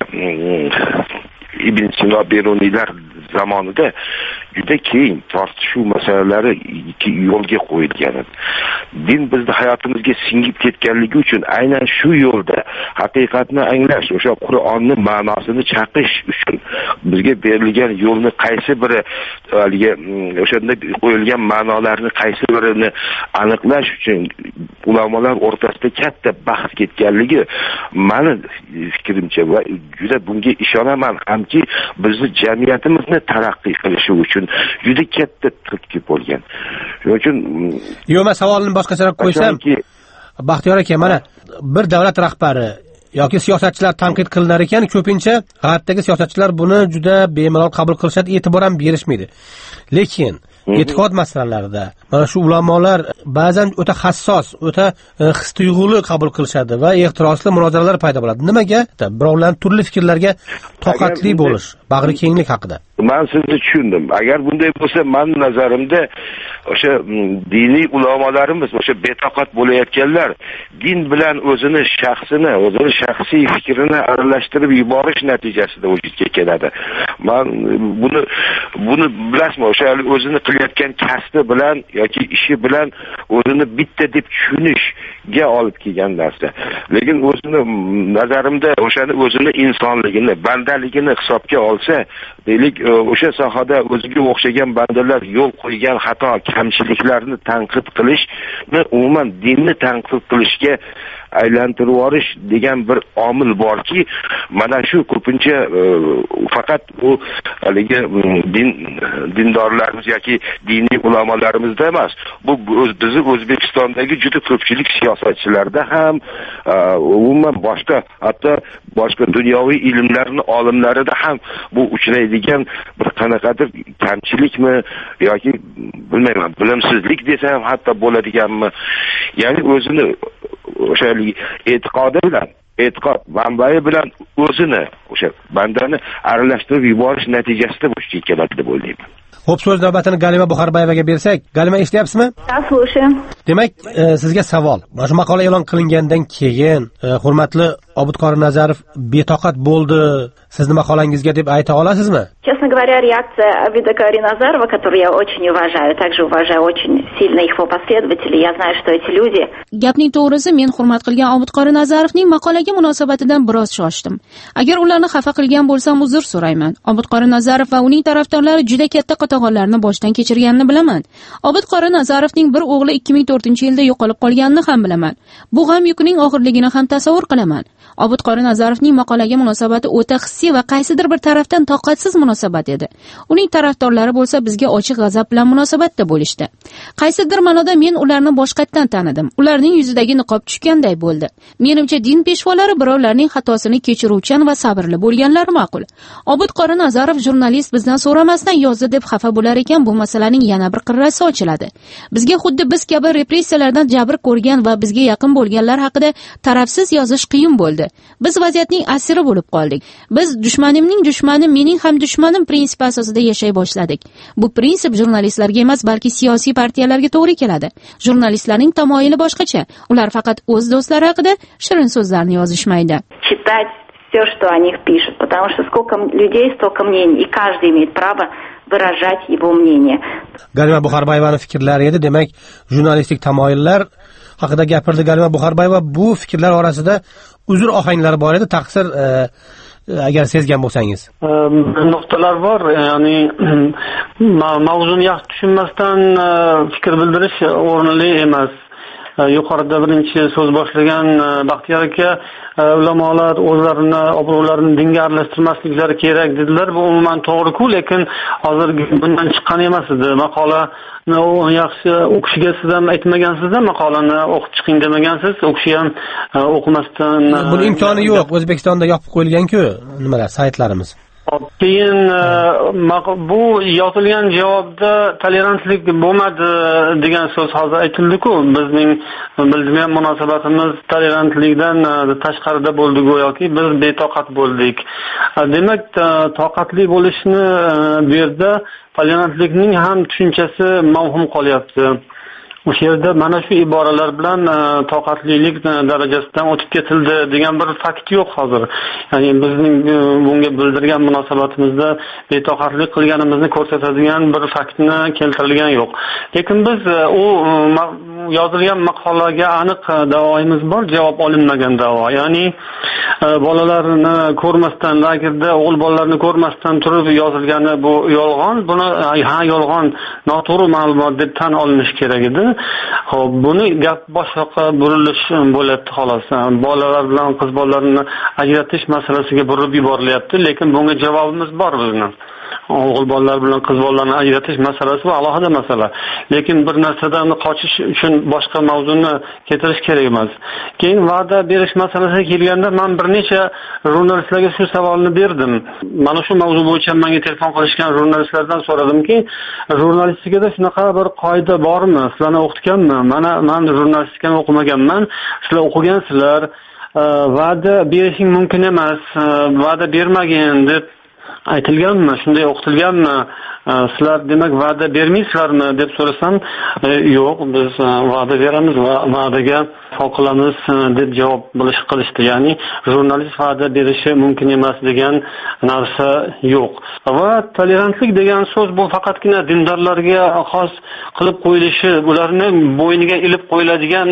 Ibn Sino Beruniylar zamonida juda keng tortishuv masalalari yo'lga qo'yilgan. Din bizni hayotimizga singib ketganligi uchun aynan shu yo'lda haqiqatni anglash, o'sha Qur'onni ma'nosini chaqish uchun bizga berilgan yo'lni qaysi biri, o'shanda qo'yilgan ma'nolarni qaysi birini aniqlash uchun ulamolar o'rtasida katta bahs ketganligi meni fikrimcha, va juda bunga ishonaman hamki bizni jamiyatimizni taraqqiy qilishi uchun juda katta turtki bo'lgan. Shuning uchun men savolni boshqacharoq qo'ysam, Baxtiyor aka, mana bir davlat rahbari yoki siyosatchilar tanqid qilinar ekan, ko'pincha g'arbdagi siyosatchilar buni juda bemalol qabul qilishadi, e'tibor ham berishmaydi. Lekin e'tiqod masalalarida mana shu ulamolar ba'zan o'ta hassos, o'ta his-tuyg'uli qabul qilishadi va ehtirosli munozaralar paydo bo'ladi. Nimaga? Birovlarning turli fikrlarga toqatli bo'lish, bag'ri kenglik haqida. Men sizni tushundim. Agar bunday bo'lsa, men nazarimda o'sha diniy ulamolarimiz, o'sha betoqat bo'layotganlar din bilan o'zini shaxsiy fikrini aralashtirib yuborish natijasida vujudga keladi. Men buni bilasizmi, o'sha o'zini qilayotgan kasbi bilan yoki ishi bilan o'zini bitta deb tushunishga olib kelgan narsa. Lekin o'zini nazarimda o'zini insonligini, bandaligini hisobga olsa, deylik, o'sha sohada o'ziga o'xshagan bandalar yo'l qo'ygan xato, kamchiliklarni tanqid qilishni umuman dinni tanqid qilishga aylantirib yuborish degan bir omil borki, mana shu ko'pincha faqat u haligi dindorlarimiz yoki diniy ulamolarimizda emas, bu bizni O'zbekistondagi juda ko'pchilik siyosatchilarda ham, umuman hatto boshqa dunyoviy ilmlarning olimlarida ham bu uchraydigan bir qanaqadir kamchilikmi yoki bilmayman, bilimsizlik desam hatto bo'ladiganmi, ya'ni o'zini o'sha e'tiqodi bilan, e'tiqod manbai bilan o'zini o'sha bandani aralashtirib yuborish natijasida vujudga keladi deb o'ylayman. Xo'p, so'z navbatini Galima Buxorboyevaga bersak. Galima, eshityapsizmi? Слушаем. Demak, sizga savol. Mana shu maqola e'lon qilingandan keyin, hurmatli Obidxon Nazarov betoqat bo'ldi sizni maqolangizga deb ayta olasizmi? Честно говоря, реакция Обидкара Назарова, которую я очень уважаю, также уважаю очень сильно его последователей. Я знаю, что эти люди... Gapning to'g'risi, men hurmat qilgan Obidxon Nazarovning maqolaga munosabatidan biroz shoshdim. Agar ularni xafa qilgan bo'lsam, uzr so'rayman. Obidxon Nazarov va uning tarafdorlari juda katta qatag'onlarni boshdan kechirganini bilaman. Obidxon Nazarovning bir o'g'li 2004-yilda yo'qolib qolganini ham bilaman. Bu g'am yukining og'irligini ham tasavvur qilaman. Obidxon Nazarovning maqolaga munosabati o'ta hissiy va qaysidir bir tarafdan toqatsiz munosabat edi. Uning tarafdorlari bo'lsa bizga ochiq g'azab bilan munosabatda bo'lishdi. Qaysidir ma'noda men ularni boshqatdan tanidim. Ularning yuzidagi niqob tushganday bo'ldi. Menimcha din peshvolari birovlarning xatosini kechiruvchan va sabrli bo'lganlar ma'qul. Obidxon Nazarov jurnalist bizdan so'ramasdan yozdi deb xafa bo'lar ekan, bu masalaning yana bir qirrasi ochiladi. Bizga xuddi biz kabi repressiyalardan jabr ko'rgan va bizga yaqin bo'lganlar haqida tarafsiz yozish qiyin bo'ldi. Biz vaziyatning asiri bo'lib qoldik. Biz dushmanimning dushmani mening ham dushmanim prinsipi asosida yashay boshladik. Bu prinsip jurnalistlarga emas, balki siyosiy partiyalarga to'g'ri keladi. Jurnalistlarning tamoyili boshqacha. Ular faqat o'z do'stlari haqida shirin so'zlarni yozishmaydi. Читать все, что о них пишут, потому что сколько людей, столько мнений, и каждый имеет право выражать его мнение. Galima Buxarbayevani fikrlari edi. Demak, jurnalistik tamoyillar haqida gapirdi Galima Buxarbayeva. Bu fikrlar orasida uzr ohanglari bor edi. Taqsir agar sezgan bo'lsangiz. Nuqtalar bor, ya'ni mavzuni yaxshi tushunmasdan fikr bildirish o'rinli emas. Yuqorida birinchi so'z boshlagan Baxtiyor aka, ulamolar o'zlarini obro'larini dinga aralashtirmasliklari kerak dedilar. Bu umuman to'g'ri-ku, lekin hozir bundan chiqqan emas edi. Maqolani yaxshi o'qishiga siz ham aytmagansiz-da, maqolani o'qib chiqing demagansiz, o'qishi ham o'qimasdan. Buni imkoni yo'q. O'zbekistonda yopib qo'yilgan-ku nimalar, saytlarimiz. Keyin bu yozilgan javobda tolerantlik bo'lmadi degan so'z hozir aytildi-ku. Bizning bildigan munosabatimiz tolerantlikdan tashqarida bo'ldi go'yoki, biz betoqat bo'ldik. Demak, toqatli bo'lishni bu yerda tolerantlikning ham tushunchasi mavhum qolyapti. O'sha yerda mana shu iboralar bilan toqatlilik darajasidan o'tib ketildi degan bir fakt yo'q hozir. Ya'ni bizning bunga bildirgan munosabatimizda betoqatlik qilganimizni ko'rsatadigan bir faktni keltirilgan yo'q. Lekin biz u yozilgan maqolaga aniq da'voimiz bor, javob olinmagan da'vo. Ya'ni bolalarni ko'rmasdan, lagerda o'g'il bolalarni ko'rmasdan turib yozilgani bu yolg'on. Buni yolg'on, noto'g'ri ma'lumot deb tan olinish kerak edi. Xo'p, buni gap boshqa burilish bo'lyapti xolos. Bolalar bilan qiz bolalarni ajratish masalasiga burib yuborilyapti, lekin bunga javobimiz bor bizning. O'g'il bolalar bilan qiz bolalarni ajratish masalasi bu alohida masala. Lekin bir narsadan qochish uchun boshqa mavzuni keltirish kerak emas. Keyin va'da berish masalasiga kelganda men bir necha jurnalistlarga shu savolni berdim. Mana shu mavzu bo'yicha menga telefon qilishgan jurnalistlardan so'radimki, jurnalistikada shunaqa bir qoida bormi? Sizlarni o'qitganmi? Men jurnalistikani o'qimaganman. Sizlar o'qigansizlar. Va'da berishing mumkin emas. Va'da bermagin deb aytilganmi, shunday o'qitilganmi? Sizlar demak va'da bermaysizlarmi deb so'rasam, yo'q, biz va'da beramiz va va'daga vafo qilamiz deb javob qilishdi. Ya'ni jurnalist va'da berishi mumkin emas degan narsa yo'q. Va tolerantlik degan so'z bu faqatgina dindorlarga xos qilib qo'yilishi, ularni bo'yniga ilib qo'yiladigan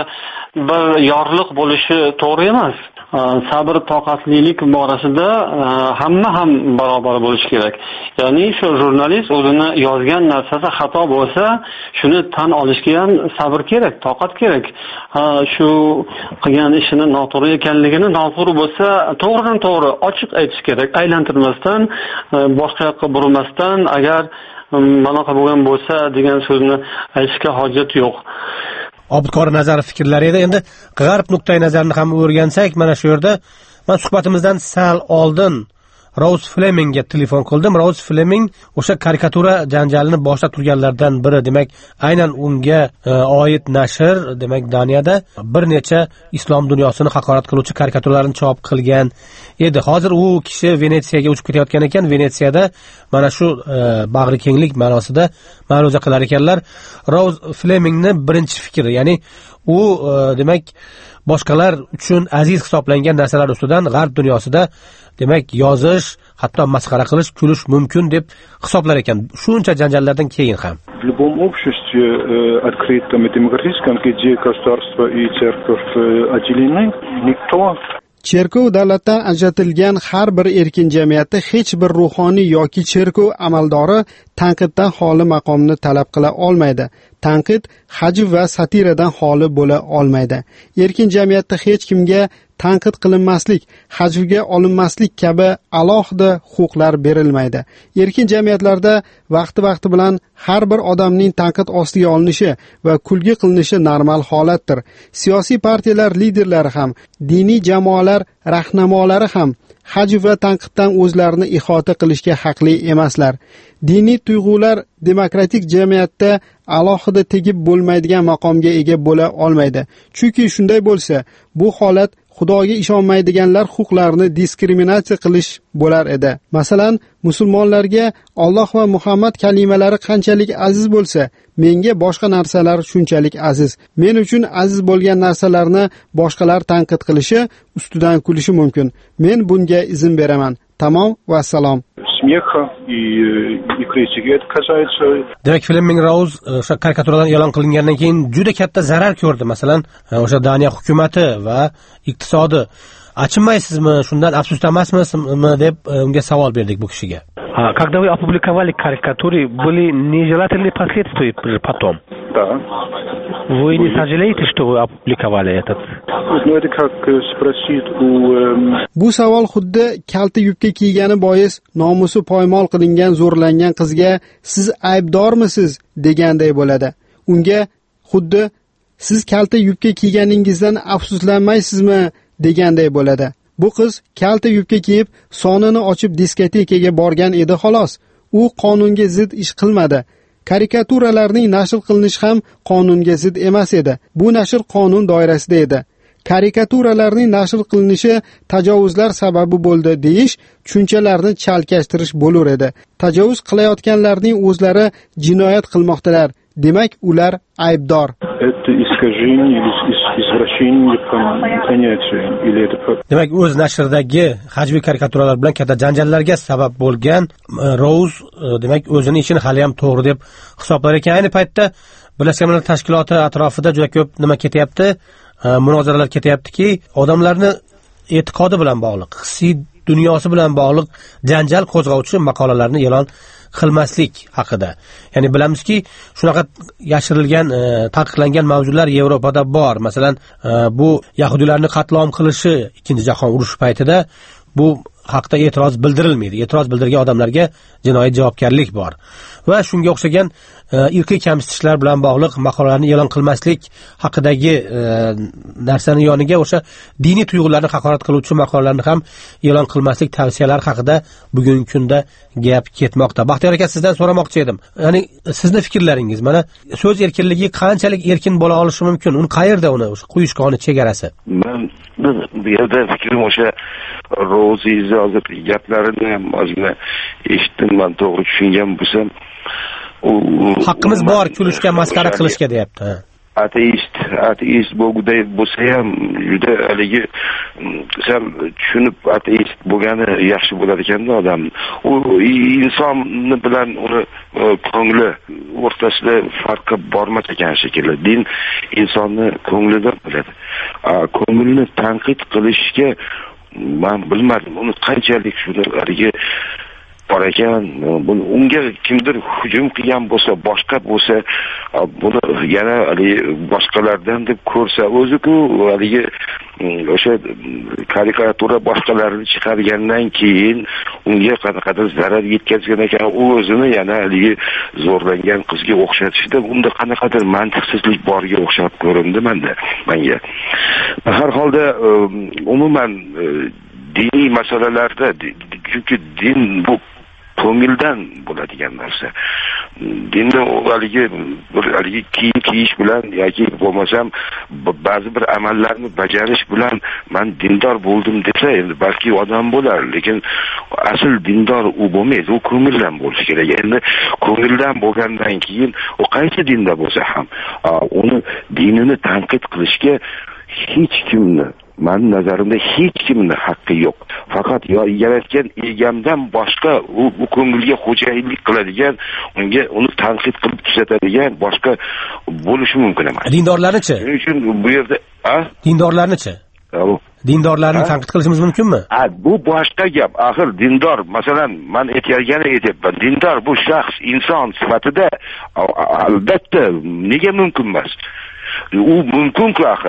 bir yorliq bo'lishi to'g'ri emas. Sabr, toqatlilik borasida hamma ham barobar bo'lish kerak. Ya'ni shu jurnalist o'zini yozgan narsasi xato bo'lsa, shuni tan olishga ham sabr kerak, toqat kerak. Shu qilgan ishini noto'g'ri ekanligini, noto'g'ri bo'lsa, to'g'ridan to'g'ri ochiq aytish kerak, aylantirmasdan, boshqa yoqqa burmasdan, agar bunaqa bo'lgan bo'lsa degan so'zni aytishga hojat yo'q. Obidqori Nazarov fikrlari edi. Endi g'arb nuqtai nazarini ham o'rgansak, mana shu yerda men suhbatimizdan sal oldin Rose Flemingga telefon qildim. Rose Fleming o'sha karikatura janjalini boshlab turganlardan biri. Demak, aynan unga oid nashr, demak, Daniyada bir necha islom dunyosini haqorat qiluvchi karikaturalarni chop qilgan edi. Hozir u kishi Venetsiyaga uchib ketayotgan ekan. Venetsiyada mana shu bag'ri kenglik ma'nosida ma'ruza qilar ekanlar. Rose Flemingni birinchi fikri, ya'ni u demak boshqalar uchun aziz hisoblangan narsalar ustidan g'arb dunyosida demak yozish, hatto masxara qilish, kulish mumkin deb hisoblar ekan. Shuncha janjallardan keyin ham. В любом обществе, открытом и демократическом, где государство и церковь отделены, никто Cherkov davlatdan ajratilgan har bir erkin jamiyatda hech bir ruhoniy yoki cherkov amaldori tanqiddan xoli maqomni talab qila olmaydi. Tanqid hajv va satiradan xoli bo'la olmaydi. Erkin jamiyatda hech kimga tanqid qilinmaslik, hajvga olinmaslik kabi alohida huquqlar berilmaydi. Erkin jamiyatlarda vaqti bilan har bir odamning tanqid ostiga olinishi va kulgi qilinishi normal holatdir. Siyosiy partiyalar liderlari ham, diniy jamoalar rahnamolari ham hajv va tanqiddan o'zlarini ihota qilishga haqli emaslar. Diniy tuyg'ular demokratik jamiyatda alohida tegib bo'lmaydigan maqomga ega bo'la olmaydi. Chunki shunday bo'lsa, bu holat Xudoga ishonmaydiganlar huquqlarini diskriminatsiya qilish bo'lar edi. Masalan, musulmonlarga Alloh va Muhammad kalimalari qanchalik aziz bo'lsa, menga boshqa narsalar shunchalik aziz. Men uchun aziz bo'lgan narsalarni boshqalar tanqid qilishi, ustidan kulishi mumkin. Men bunga izn beraman. Tamom va salom. Смеха и критики. Это касается... Demak, filmning Rouz o'sha karikaturadan e'lon qilingandan keyin juda katta zarar ko'rdi. Masalan, o'sha Daniya hukumatı va iqtisodi. Achinmaysizmi, shundan afsusdamasmizmi deb unga savol berdik bu kishiga. Когда вы опубликовали карикатуры, были нежелательные последствия потом? Да. Вы не сожалеете, что вы опубликовали этот? Ну, это как спросить у... Bu savol xuddi kalta yubka kiygani bois nomusi poymol qilingan zo'rlangan qizga siz aybdormisiz deganday bo'ladi. Unga xuddi siz kalta yubka kiyganingizdan afsuslanmaysizmi deganday bo'ladi. Bu qiz kalta yubka kiyib, sonini ochib diskotekaga borgan edi xolos. U qonunga zid ish qilmadi. Karikaturalarning nashr qilinishi ham qonunga zid emas edi. Bu nashr qonun doirasida edi. Karikaturalarning nashr qilinishi tajovuzlar sababi bo'ldi deyish tushunchalarni chalkashtirish bo'lar edi. Tajovuz qilayotganlarning o'zlari jinoyat qilmoqdalar. Demak, ular aybdor. Demak, o'z nashridagi hajviy karikaturalar bilan katta janjallarga sabab bo'lgan Rouz, demak, o'zini ishini hali ham to'g'ri deb hisoblar ekan. Ayni paytda Birlashgan Millatlar Tashkiloti atrofida juda ko'p nima ketyapti, munozaralar ketyaptiki, odamlarni e'tiqodi bilan bog'liq, hissiy dunyosi bilan bog'liq janjal qo'zg'ovchi maqolalarni e'lon qilmaslik haqida. Ya'ni bilamizki, shunaqa yashirilgan, taqiqlangan mavzular Yevropada bor. Masalan, bu yahudiylarni qatlom qilishi Ikkinchi jahon urushi paytida bu haqda e'tiroz bildirilmaydi. E'tiroz bildirgan odamlarga jinoiy javobgarlik bor. Va shunga o'xshagan irqiy kamsitishlar bilan bog'liq maqolalarni e'lon qilmaslik haqidagi narsani yoniga o'sha diniy tuyg'ularni haqorat qiluvchi maqolalarni ham e'lon qilmaslik tavsiyalari haqida bugungi kunda gap ketmoqda. Baxtiyor aka, sizdan so'ramoqchi edim. Ya'ni sizning fikrlaringiz, mana so'z erkinligi qanchalik erkin bo'la olishi mumkin? Uni qayerda uni quyishgani chegarasi? Men bu yerda fikrim o'sha Roziz hozir gaplarini ham ozgina eshitdim, men to'g'ri tushungan bo'lsam, haqqimiz bor kulishga, masxara qilishga deyapti. Ateist bo'lguday bo'lsa ham juda haligi sal tushunib ateist bo'lgani yaxshi bo'lar ekanda odam. U insonni bilan uni ko'ngli o'rtasida farqi bormas ekan shekilli. Din insonni ko'nglidan bo'ladi. Ko'ngilni tanqid qilishga men bilmadim, uni qanchalik shuni haligi bor ekan, unga kimdir hujum qilgan bo'lsa, boshqa bo'lsa, buni yana boshqalardan deb ko'rsa, o'zi-ku haligi o'sha karikatura boshqalarni chiqargandan keyin unga qanaqadir zarar yetkazgan ekan, u o'zini yana haligi zo'rlangan qizga o'xshatishda unda qanaqadir mantiqsizlik borga o'xshab ko'rindi menga. Har holda umuman diniy masalalarda, chunki din bu ko'ngildan bo'ladigan narsa. Dinni haligi kiyim kiyish bilan yoki bo'lmasam ba'zi bir amallarni bajarish bilan men dindor bo'ldim desa, endi balki odam bo'lar, lekin asl dindor u bo'lmaydi, u ko'ngildan bo'lishi kerak. Endi ko'ngildan bo'lgandan keyin u qaysi dinda bo'lsa ham uni dinini tanqid qilishga hech kimni, mening nazarimda hech kimning haqqi yo'q. Faqat yaratgan egamdan boshqa u ko'ngilga xo'jayinlik qiladigan, unga uni tanqid qilib tuzatadigan boshqa bo'lishi mumkin emas. Dindorlarni-chi? Shuning uchun bu yerda dindorlarni-chi? Dindorlarni tanqid qilishimiz mumkinmi? Bu boshqa gap. Axir dindor, masalan, men aytyapman, dindor bu shaxs, inson sifatida albatta nega mumkin emas? U mumkin-ku axir.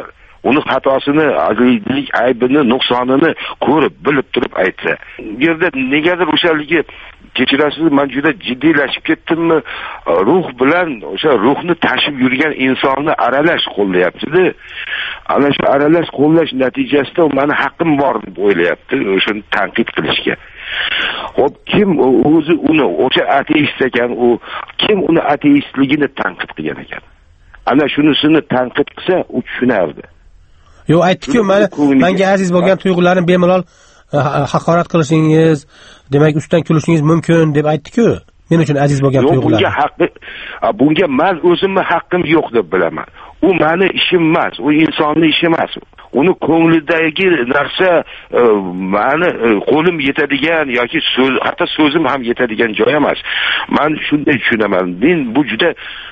uni xatosini, azizlik aybini, nuqsonini ko'rib, bilib turib aytsa. Bu yerda negadir o'shaligi kechirasiz, men juda jiddiylashib ketdimmi? Ruh bilan o'sha ruhni tashib yurgan insonni aralash qo'llayapti-da. Ana shu aralash qo'llash natijasida meni haqqim bor deb o'ylayapti, o'shani tanqid qilishga. Xo'p, kim o'zi uni o'sha ateist ekan, u kim uni ateistligini tanqid qilgan ekan? Ana shunisini tanqid qilsa, u tushunardi. Yo'q, aytdi-ku, menga aziz bo'lgan tuyg'ularni bemalol haqorat qilishingiz, demak ustidan kulishingiz mumkin deb aytdi-ku. Men uchun aziz bo'lgan tuyg'ular. Bunga men o'zimni haqqim yo'q deb bilaman. U meni ishim emas, u insonning ishi emas. Uni ko'nglidagi narsa meni qo'lim yetadigan yoki hatto so'zim ham yetadigan joy emas. Men shunday tushunaman. Din bu juda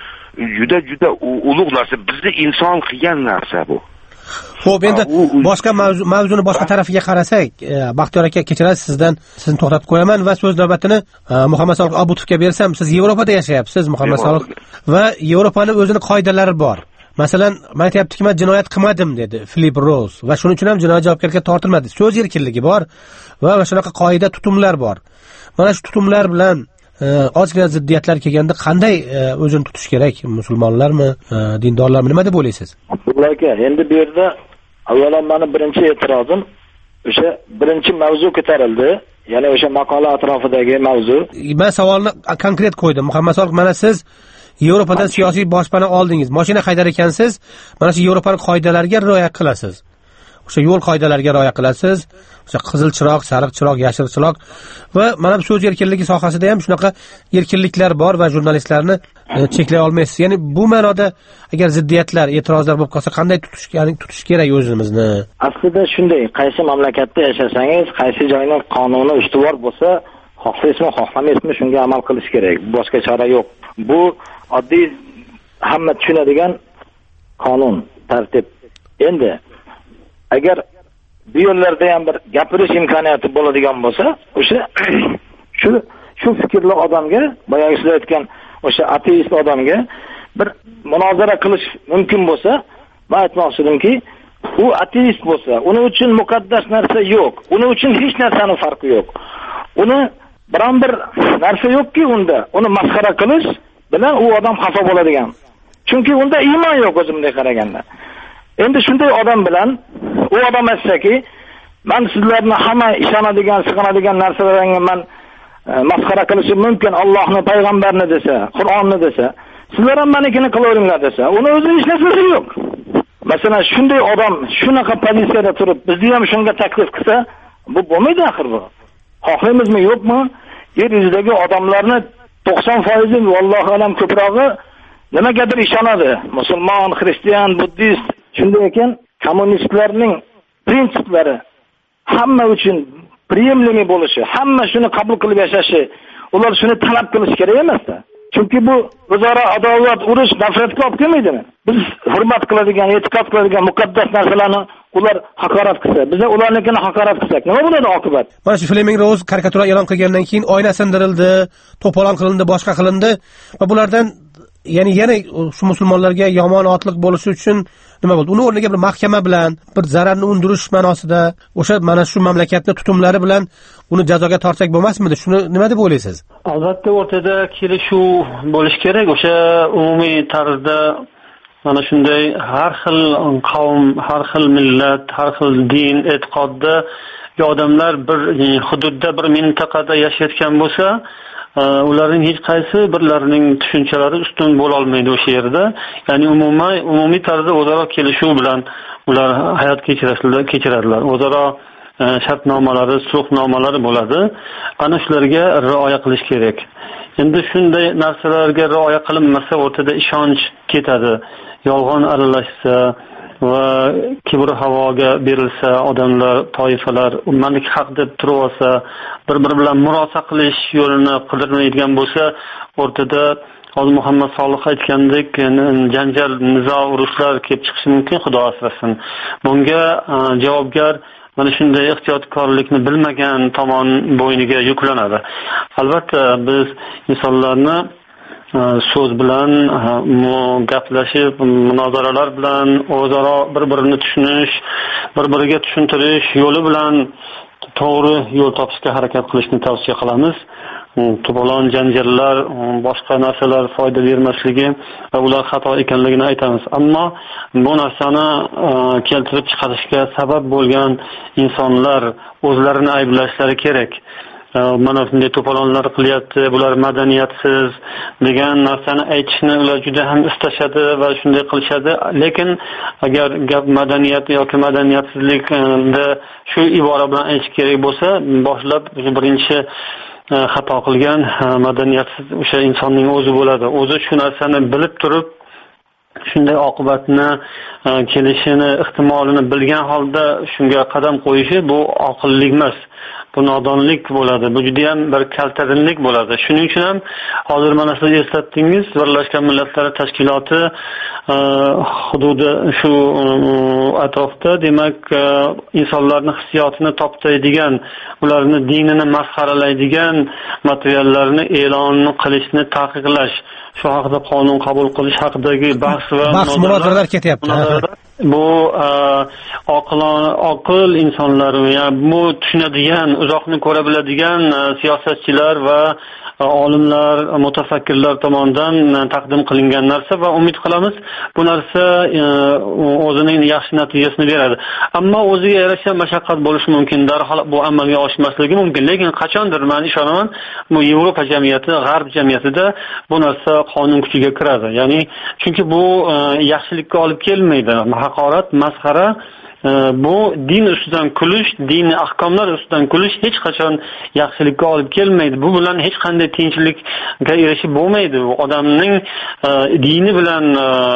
ulug' narsa, bizni inson qilgan narsa bu. Xo'p, endi boshqa mavzuni boshqa tarafiga qarasak, Baxtiyor aka, kechirasiz, sizni to'xtatib qo'yaman va so'z navbatini Muhammad Sodiq Abutovga bersam. Siz Yevropada yashayapsiz, Muhammad Sodiq, va Yevropaning o'zining qoidalari bor. Masalan, men aytayaptiki, men jinoyat qilmadim dedi Philip Rose va shuning uchun ham jinoyat javobgarlikka tortilmadi. So'z erkinligi bor va shunaqa qoida, tutumlar bor. Mana shu tutumlar bilan ozgina ziddiyatlar kelganda qanday o'zini tutish kerak? Musulmonlarmi, dindorlarmi, nima deb o'ylaysiz? Abdulla aka, endi bu yerda avvalo meni birinchi e'tirozim o'sha birinchi mavzu ko'tarildi. Ya'ni o'sha maqola atrofidagi mavzu. Men savolni konkret qo'ydim. Muhammad Sodiq, mana siz Yevropadan siyosiy boshpana oldingiz, mashina haydar ekansiz, mana shu Yevropaning qoidalariga rioya qilasiz. O'sha yo'l qoidalariga rioya qilasiz. O'sha qizil chiroq, sariq chiroq, yashil chiroq va mana bu so'z erkinligi sohasida ham shunaqa erkinliklar bor va jurnalistlarni cheklay olmaysiz. Ya'ni bu ma'noda agar ziddiyatlar, e'tirozlar bo'lib qolsa, qanday tutish kerak o'zimizni? Aslida shunday, qaysi mamlakatda yashasangiz, qaysi joyning qonuni ustuvor bo'lsa, xohlaysizmi, xohlamaysizmi shunga amal qilish kerak. Boshqa chora yo'q. Bu oddiy hamma tushunadigan qonun, tartib. Endi agar bu yo'llarda ham bir gapirish imkoniyati bo'ladigan bo'lsa, o'sha shu fikrli odamga, boyagi siz aytgan o'sha ateist odamga bir munozara qilish mumkin bo'lsa, men aytmoqchimki, u ateist bo'lsa, uning uchun muqaddas narsa yo'q, uning uchun hech narsaning farqi yo'q. Uni biron bir narsa yo'qki unda, uni masxara qilish bilan u odam xafa bo'ladigan. Chunki unda iymon yo'q o'zimga qaraganda. Endi shunday odam bilan u odam aytsa-ki, men sizlarni hamma ishonadigan, sig'inadigan narsalarga men masxara qilishim mumkin, Allohni, payg'ambarni desa, Qur'onni desa, sizlar ham menikini qilaveringlar desa, uni o'zi hech narsasi yo'q. Masalan, shunday odam shunaqa pozitsiyada turib, bizni ham shunga taklif qilsa, bu bo'lmaydi axir bu. Xohlaymizmi, yo'qmi? Yer yuzidagi odamlarni 90% vallohu alam ko'prog'i nimagadir ishonadi. Musulmon, xristian, buddist. Shunday ekan, kommunistlarning prinsiplari hamma uchun priyemlimi bo'lishi, hamma shuni qabul qilib yashashi, ular shuni talab qilish kerak emas-da. Chunki bu o'zaro adovat, urush, nafratga olib kelmaydimi? Biz hurmat qiladigan, e'tiqod qiladigan muqaddas narsalarni ular haqorat qilsa, biz ularnikini haqorat qilsak, nima bo'ladi oqibat? Mana shu Fleming Rose karikatura e'lon qilgandan keyin oyna sindirildi, to'polon qilindi, boshqa qilindi va bulardan yana shu musulmonlarga yomon otliq bo'lishi uchun nima bo'ldi? Uni o'rniga bir mahkama bilan, bir zararni undirish ma'nosida, o'sha mana shu mamlakatning tutumlari bilan uni jazoga tortsak bo'lmasmidi? Shuni nima deb o'ylaysiz? Albatta o'rtada kelishuv bo'lish kerak. O'sha umumiy tarzda mana shunday har xil qavm, har xil millat, har xil din, e'tiqodda odamlar bir hududda, bir mintaqada yashayotgan bo'lsa, ularning hech qaysi birlarining tushunchalari ustun bo'la olmaydi o'sha yerda. Ya'ni umumiy tarzda o'zaro kelishuv bilan ular hayot kechiradilar. O'zaro shartnomalari, sulhnomalari bo'ladi. Ana shularga rioya qilish kerak. Endi shunday narsalarga rioya qilinmasa, o'rtada ishonch ketadi. Yolg'on aralashsa va kibr havoga berilsa, odamlar, toifalar meniki haq deb turib olsa, bir-biri bilan murosa qilish yo'lini qidirmaydigan bo'lsa, o'rtada hozir Muhammad Solih aytgandek, janjal, nizo, urushlar kelib chiqishi mumkin, xudo asrasin. Bunga javobgar mana shunday ehtiyotkorlikni bilmagan tomon bo'yniga yuklanadi. Albatta biz insonlarni so'z bilan gaplashib, munozaralar bilan o'zaro bir-birini tushunish, bir-biriga tushuntirish yo'li bilan to'g'ri yo'l topishga harakat qilishni tavsiya qilamiz. To'polon janjallar, boshqa narsalar foyda bermasligi va ular xato ekanligini aytamiz. Ammo bu narsani keltirib chiqarishga sabab bo'lgan insonlar o'zlarini ayblashlari kerak. Mana shunday to'polonlar qilyapti, bular madaniyatsiz degan narsani aytishni ular juda ham istashadi va shunday qilishadi. Lekin agar gap madaniyat yoki madaniyatsizlikda shu ibora bilan aytish kerak bo'lsa, boshlab birinchi xato qilgan madaniyatsiz o'sha insonning o'zi bo'ladi. O'zi shu narsani bilib turib shunday oqibatni kelishini ehtimolini bilgan holda shunga qadam qo'yishi bu oqillik emas. Bu nodonlik bo'ladi. Bu juda ham bir kaltadinlik bo'ladi. Shuning uchun ham hozir mana siz eslatdingiz, Birlashgan Millatlar Tashkiloti hududi shu atrofda, demak, insonlarning hissiyotini toptaydigan, ularni dinini masxaralaydigan materiallarni e'lon qilishni taqiqlash, shu haqida qonun qabul qilish haqidagi bahs va munozaralar ketyapti. Bu oqil insonlar, ya'ni bu tushunadigan, uzoqni ko'ra biladigan siyosatchilar va olimlar, mutafakkirlar tomonidan taqdim qilingan narsa va umid qilamiz bu narsa o'zining yaxshi natijasini beradi. Ammo o'ziga yarasha mashaqqat bo'lishi mumkin, darhol bu amalga oshmasligi mumkin. Lekin qachondir men ishonaman, bu Yevropa jamiyati, G'arb jamiyatida bu narsa qonun kuchiga kiradi. Ya'ni chunki bu yaxshilikka olib kelmaydi. Haqorat, masxara, bu din ustidan kulish, din ahkomlar ustidan kulish hech qachon yaxshilikka olib kelmaydi. Bu bilan hech qanday tinchlikka erishib bo'lmaydi. Odamning dini bilan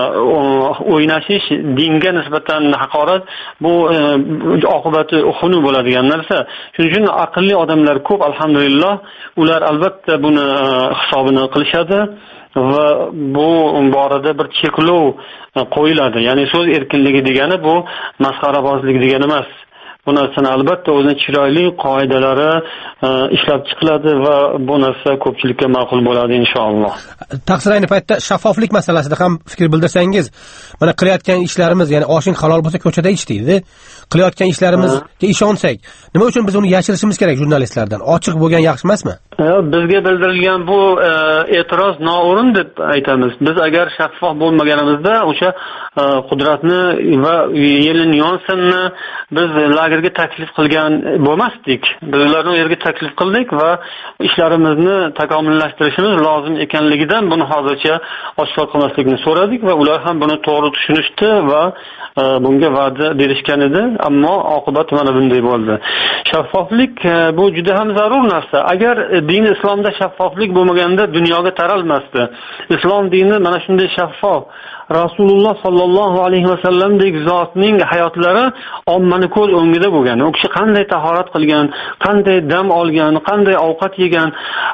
o'ynashish, dinga nisbatan haqorat, bu oqibati xunuk bo'ladigan narsa. Shuning uchun aqlli odamlar ko'p, alhamdulillah, ular albatta buni hisobini qilishadi va bu borada bir cheklov qo'yiladi. Ya'ni so'z erkinligi degani bu masxarabozlik degani emas. Bu narsani albatta o'zining chiroyli qoidalari ishlab chiqiladi va bu narsa ko'pchilikka ma'qul bo'ladi inshaalloh. Taqsir ayni paytda shaffoflik masalasida ham fikr bildirsangiz, mana qilayotgan ishlarimiz, ya'ni oshing halol bo'lsa ko'chada ich deydi. Qilayotgan ishlarimizga ishonsak, nima uchun biz uni yashirishimiz kerak jurnalistlardan? Ochiq bo'lgan yaxshi emasmi? Bizga bildirilgan bu e'tiroz noo'rin deb aytamiz. Biz agar shaffof bo'lmaganimizda o'sha qudratni va Yelin Yonsonni biz lagerga taklif qilgan bo'lmasdik. Biz ularni u yerga taklif qildik va ishlarimizni takomillashtirishimiz lozim ekanligidan buni hozircha oshkor qilmaslikni so'radik va ular ham buni to'g'ri tushunishdi va bunga va'da berishgan edi. Ammo oqibat mana bunday bo'ldi. Shaffoflik bu juda ham zarur narsa. Agar din islomda shaffoflik bo'lmaganda dunyoga taralmasdi. Islom dini mana shunday shaffof. Rasululloh sallallohu alayhi vasallamdek zotning hayotlari ommani ko'z o'ngida bo'lgan. U kishi qanday tahorat qilgan, qanday dam olgan, qanday ovqat yegan,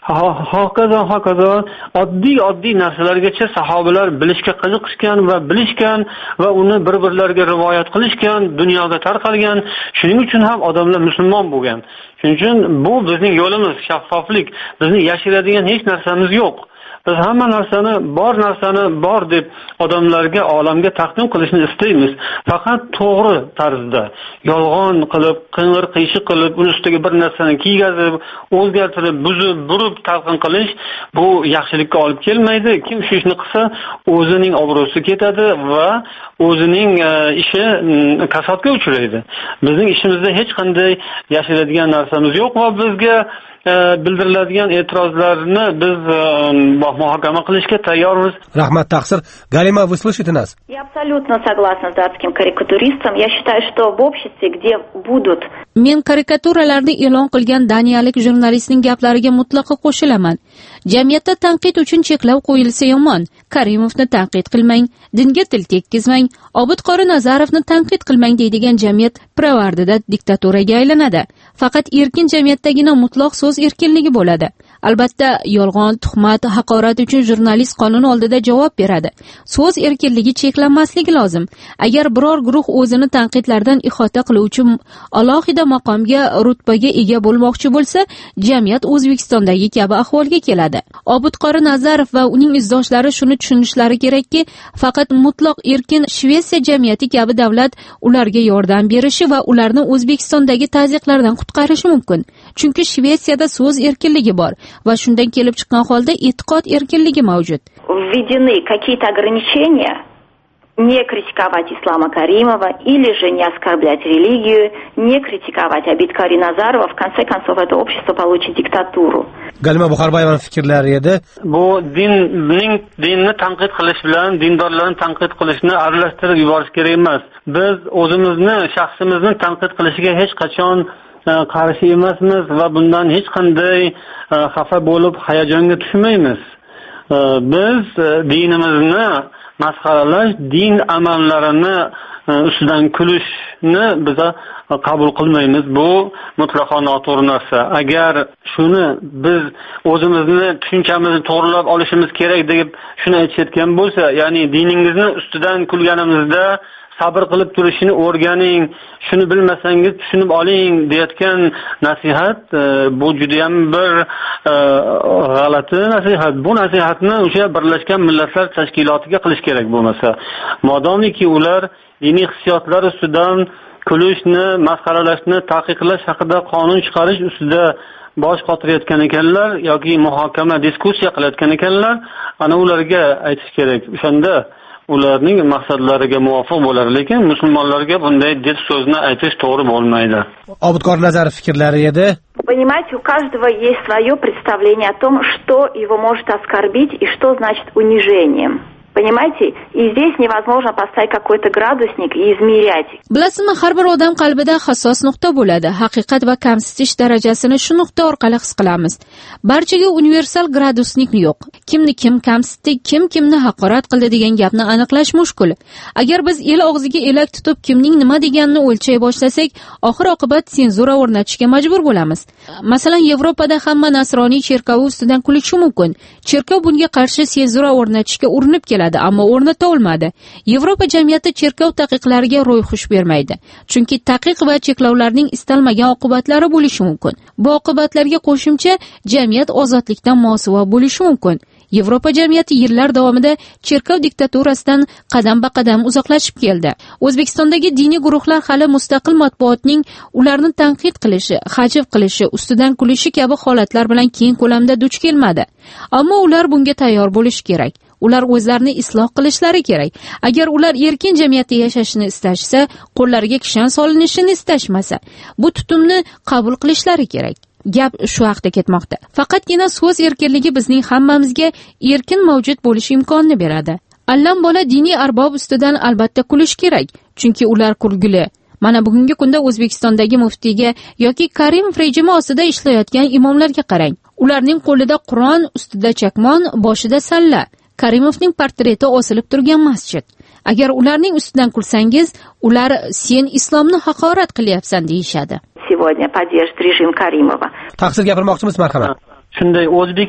hokazo oddiy narsalargacha sahobalar bilishga qiziqishgan va bilishgan va uni bir-birlariga rivoyat qilishgan, dunyoga tarqalgan. Shuning uchun ham odamlar musulmon bo'lgan. Shuning uchun bu bizning yo'limiz, shaffoflik. Bizni yashiradigan hech narsamiz yo'q. Biz hamma narsani bor deb odamlarga, olamga taqdim qilishni istaymiz. Faqat to'g'ri tarzda, yolg'on qilib, qing'ir-qiyshiq qilib, uni ustiga bir narsani kiygazib, o'zgartirib, buzib, burib talqin qilish bu yaxshilikka olib kelmaydi. Kim shu ishni qilsa, o'zining obro'si ketadi va o'zining ishi kasodga uchraydi. Bizning ishimizda hech qanday yashiradigan narsamiz yo'q va bizga bildiriladigan e'tirozlarni biz muhokama qilishga tayyormiz. Rahmat Taqsir. Галима, вы слышите нас? Я абсолютно согласна с датским карикатуристом. Я считаю, что в обществе, где будут... Men karikaturalarni e'lon qilgan daniyalik jurnalistning gaplariga mutlaqo qo'shilaman. Jamiyatda tanqid uchun cheklov qo'yilsa yomon. Karimovni tanqid qilmang, dinga til tekkizmang, Obid qori Nazarovni tanqid qilmang deydigan jamiyat pirovardida diktaturaga aylanadi. Faqat erkin jamiyatdagina mutlaq so'z erkinligi bo'ladi. Albatta, yolg'on, tuhmat, haqorat uchun jurnalist qonun oldida javob beradi. So'z erkinligi cheklanmasligi lozim. Agar biror guruh o'zini tanqidlardan ihota qiluvchi alohida maqomga, rutbaga ega bo'lmoqchi bo'lsa, jamiyat O'zbekistondagi kabi ahvolga keladi. Obidqori Nazarov va uning izdoshlari shuni tushunishlari kerakki, faqat mutlaq erkin Shvetsiya jamiyati kabi davlat ularga yordam berishi va ularni O'zbekistondagi tazyiqlardan qutqarishi mumkin. Chunki Shvetsiyada so'z erkinligi bor va shundan kelib chiqqan holda e'tiqod erkinligi mavjud. Введены какие-то ограничения, не критиковать Ислама Каримова или же не оскорблять религию, не критиковать Обидкори Назарова, в конце концов это общество получит диктатуру. Galima Buxorboyevaning fikrlari edi. Bu dinni tanqid qilish bilan dindorlarni tanqid qilishni aralashtirib yuborish kerak emas. Biz o'zimizni, shaxsimizni tanqid qilishiga hech qachon qarshi emasmiz va bundan hech qanday xafa bo'lib hayajonga tushmaymiz. Biz dinimizni masxaralash, din amallarini ustidan kulishni biz qabul qilmaymiz. Bu mutlaqo noto'g'ri narsa. Agar shuni biz o'zimizni tushunchamizni to'g'rilab olishimiz kerak deb shuni aytayotgan bo'lsa, ya'ni diningizni ustidan kulganimizda sabr qilib turishni o'rganing, shuni bilmasangiz tushunib oling deyotgan nasihat bu juda ham bir g'alati nasihat. Bu nasihatni o'sha Birlashgan Millatlar Tashkilotiga qilish kerak bo'lmasa. Modomiki ular diniy hissiyotlar ustidan kulishni, masxaralashni taqiqlash haqida qonun chiqarish ustida bosh qotirayotgan ekanlar yoki muhokama, diskussiya qilayotgan ekanlar, ana ularga aytish kerak. O'shanda ularning maqsadlariga muvofiq bo'lar, lekin musulmonlarga bunday deb so'zni aytish to'g'ri bo'lmaydi. Obidqori Nazarov fikrlari edi. Понимаете, у каждого есть свое представление о том, что его может оскорбить и что значит унижением. Понимаете? И здесь невозможно поставить какой-то градусник и измерять. Bilasizmi, har bir odam qalbida hassos nuqta bo'ladi. Haqiqat va kamsitish darajasini shu nuqta orqali his qilamiz. Barchaga universal gradusnik yo'q. Kimni kim kamsitdi, kimni haqorat qildi degan gapni aniqlash mushkul. Agar biz el og'ziga elak tutib kimning nima deganini o'lchay boshlasak, oxir oqibat senzura o'rnatishga majbur bo'lamiz. Masalan, Yevropada hamma nasroniy cherkovi ustidan kulishi mumkin. Cherkov bunga qarshi senzura o'rnatishga urinib keladi, ammo o'rnata olmadi. Yevropa jamiyati cherkov taqiqlariga ro'yxush bermaydi. Chunki taqiq va cheklovlarning istalmagan oqibatlari bo'lishi mumkin. Bu oqibatlarga qo'shimcha jamiyat ozodlikdan mosuvo bo'lishi mumkin. Yevropa jamiyati yillar davomida cherkov diktaturasidan qadam-ba-qadam uzoqlashib keldi. O'zbekistondagi diniy guruhlar hali mustaqil matbuotning ularni tanqid qilishi, hajv qilishi, ustidan kulishi kabi holatlar bilan keng ko'lamda duch kelmadi. Ammo ular bunga tayyor bo'lishi kerak. Ular o'zlarini isloh qilishlari kerak. Agar ular erkin jamiyatda yashashni istashsa, qo'llariga kishan solinishini istashmasa, bu tutumni qabul qilishlari kerak. Gap shu haqda ketmoqda. Faqatgina so'z erkinligi bizning hammamizga erkin mavjud bo'lish imkonini beradi. Allam bola diniy arbob ustidan albatta kulish kerak, chunki ular kulgili. Mana bugungi kunda O'zbekistondagi muftiyga yoki Karimov rejimi ostida ishlayotgan imomlarga qarang. Ularning qo'lida Qur'on, ustida chakmon, boshida salla. Karimovning portreti osilib turgan masjid. Agar ularning ustidan kulsangiz, ular sen islomni haqorat qilyapsan deyishadi. Сегодня поддержит режим Каримова. Taqsir gapirmoqchimiz, marhamat. Shunday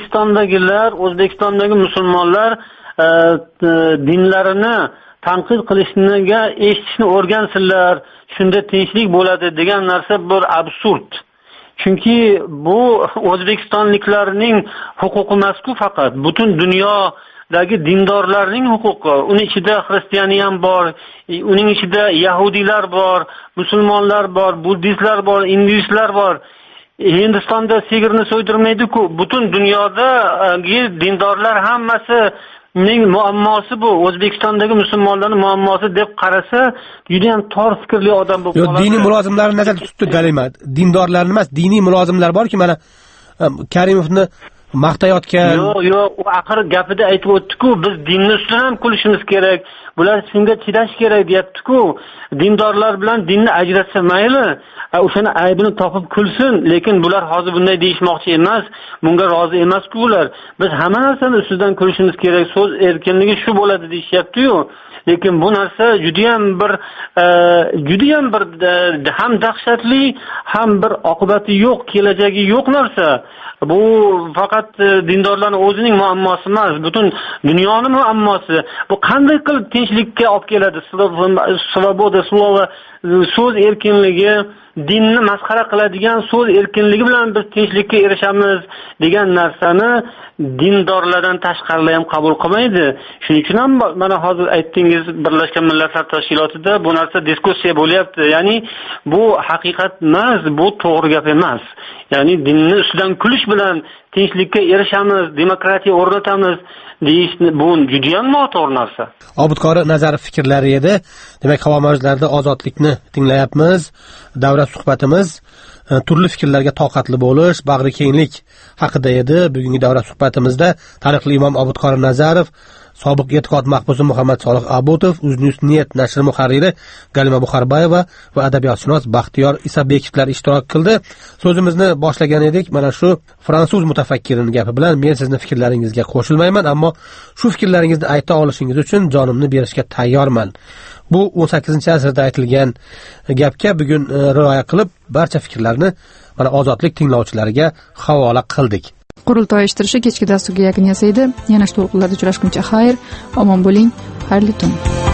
O'zbekistondagi musulmonlar dinlarini tanqid qilishniga eshitishni o'rgansinlar, shunda tinchlik bo'ladi degan narsa bir absurd. Chunki bu O'zbekistonliklarning huquqi emas-ku, faqat butun dunyodagi dindorlarning huquqi. Uning ichida xristiani ham bor, uning ichida yahudiylar bor, musulmonlar bor, buddistlar bor, hinduistlar bor. Hindistonda sigirni so'ydirmaydi-ku. Butun dunyodagi dindorlar hammasi ning muammosi bu. O'zbekistondagi musulmonlarning muammosi deb qarasa, juda ham tor fikrli odam bo'lib qoladi. Diniy mulozimlarni nazarda tutdi Galima. Dindorlarni emas, diniy mulozimlar borki, mana Karimovni maqtayotgan. Yo'q, u axir gapida aytib o'tdi-ku, biz dinni ustidan ham kulishimiz kerak. Bular shunga chidash kerak deyapti-ku. Dindorlar bilan dinni ajratsa mayli, o'shani aybini topib kulsin, lekin bular hozir bunday deyishmoqchi emas, bunga rozi emas-ku ular. Biz hamma narsani ustidan kulishimiz kerak, so'z erkinligi shu bo'ladi deyishyapti-yu. lekin bu narsa judayam bir ham dahshatli ham bir oqibati yo'q, kelajagi yo'q narsa. Bu faqat dindorlarning o'zining muammosi emas, butun dunyoning muammosi. Bu qanday qilib tinchlikka olib keladi? Svoboda slova, so'z erkinligi, dinni masxara qiladigan so'z erkinligi bilan biz tinchlikka erishamiz degan narsani dindorlardan tashqarilar ham qabul qilmaydi. Shuning uchun ham mana hozir aytdingiz, Birlashgan Millatlar Tashkilotida bu narsa diskussiya bo'lyapti. Ya'ni bu haqiqat emas, bu to'g'ri gap emas. Ya'ni dinni ustidan kulish bilan tinchlikka erishamiz, demokratiya o'rnatamiz deyishni bu judayam noto'g'ri narsa. Obidqori Nazarov fikrlari edi. Demak, havo mavjlarida ozodlikni tinglayapmiz. Davra suhbatimiz turli fikrlarga toqatli bo'lish, bag'ri kenglik haqida edi. Bugungi davra suhbatimizda taniqli imom Obidqori Nazarov, sobiq e'tiqod mahbusi Muhammad Solih Abutov, Uznus Niyat nashri muharriri Galima Buxarbayeva va adabiyotshunos Baxtiyor Isabekovlar ishtirok qildi. So'zimizni boshlagan edik. Mana shu fransuz mutafakkirining gapi bilan men sizni fikrlaringizga qo'shilmayman, ammo shu fikrlaringizni ayta olishingiz uchun jonimni berishga tayyorman. Bu 18-asrda aytilgan gapga bugun rioya qilib barcha fikrlarni mana ozodlik tinglovchilariga havola qildik. Qurultoy eshittirishi kechki dasturga yakun yasaydi. Yana shu to'lqinlarda uchrashguncha xayr, omon bo'ling, xayrli tun.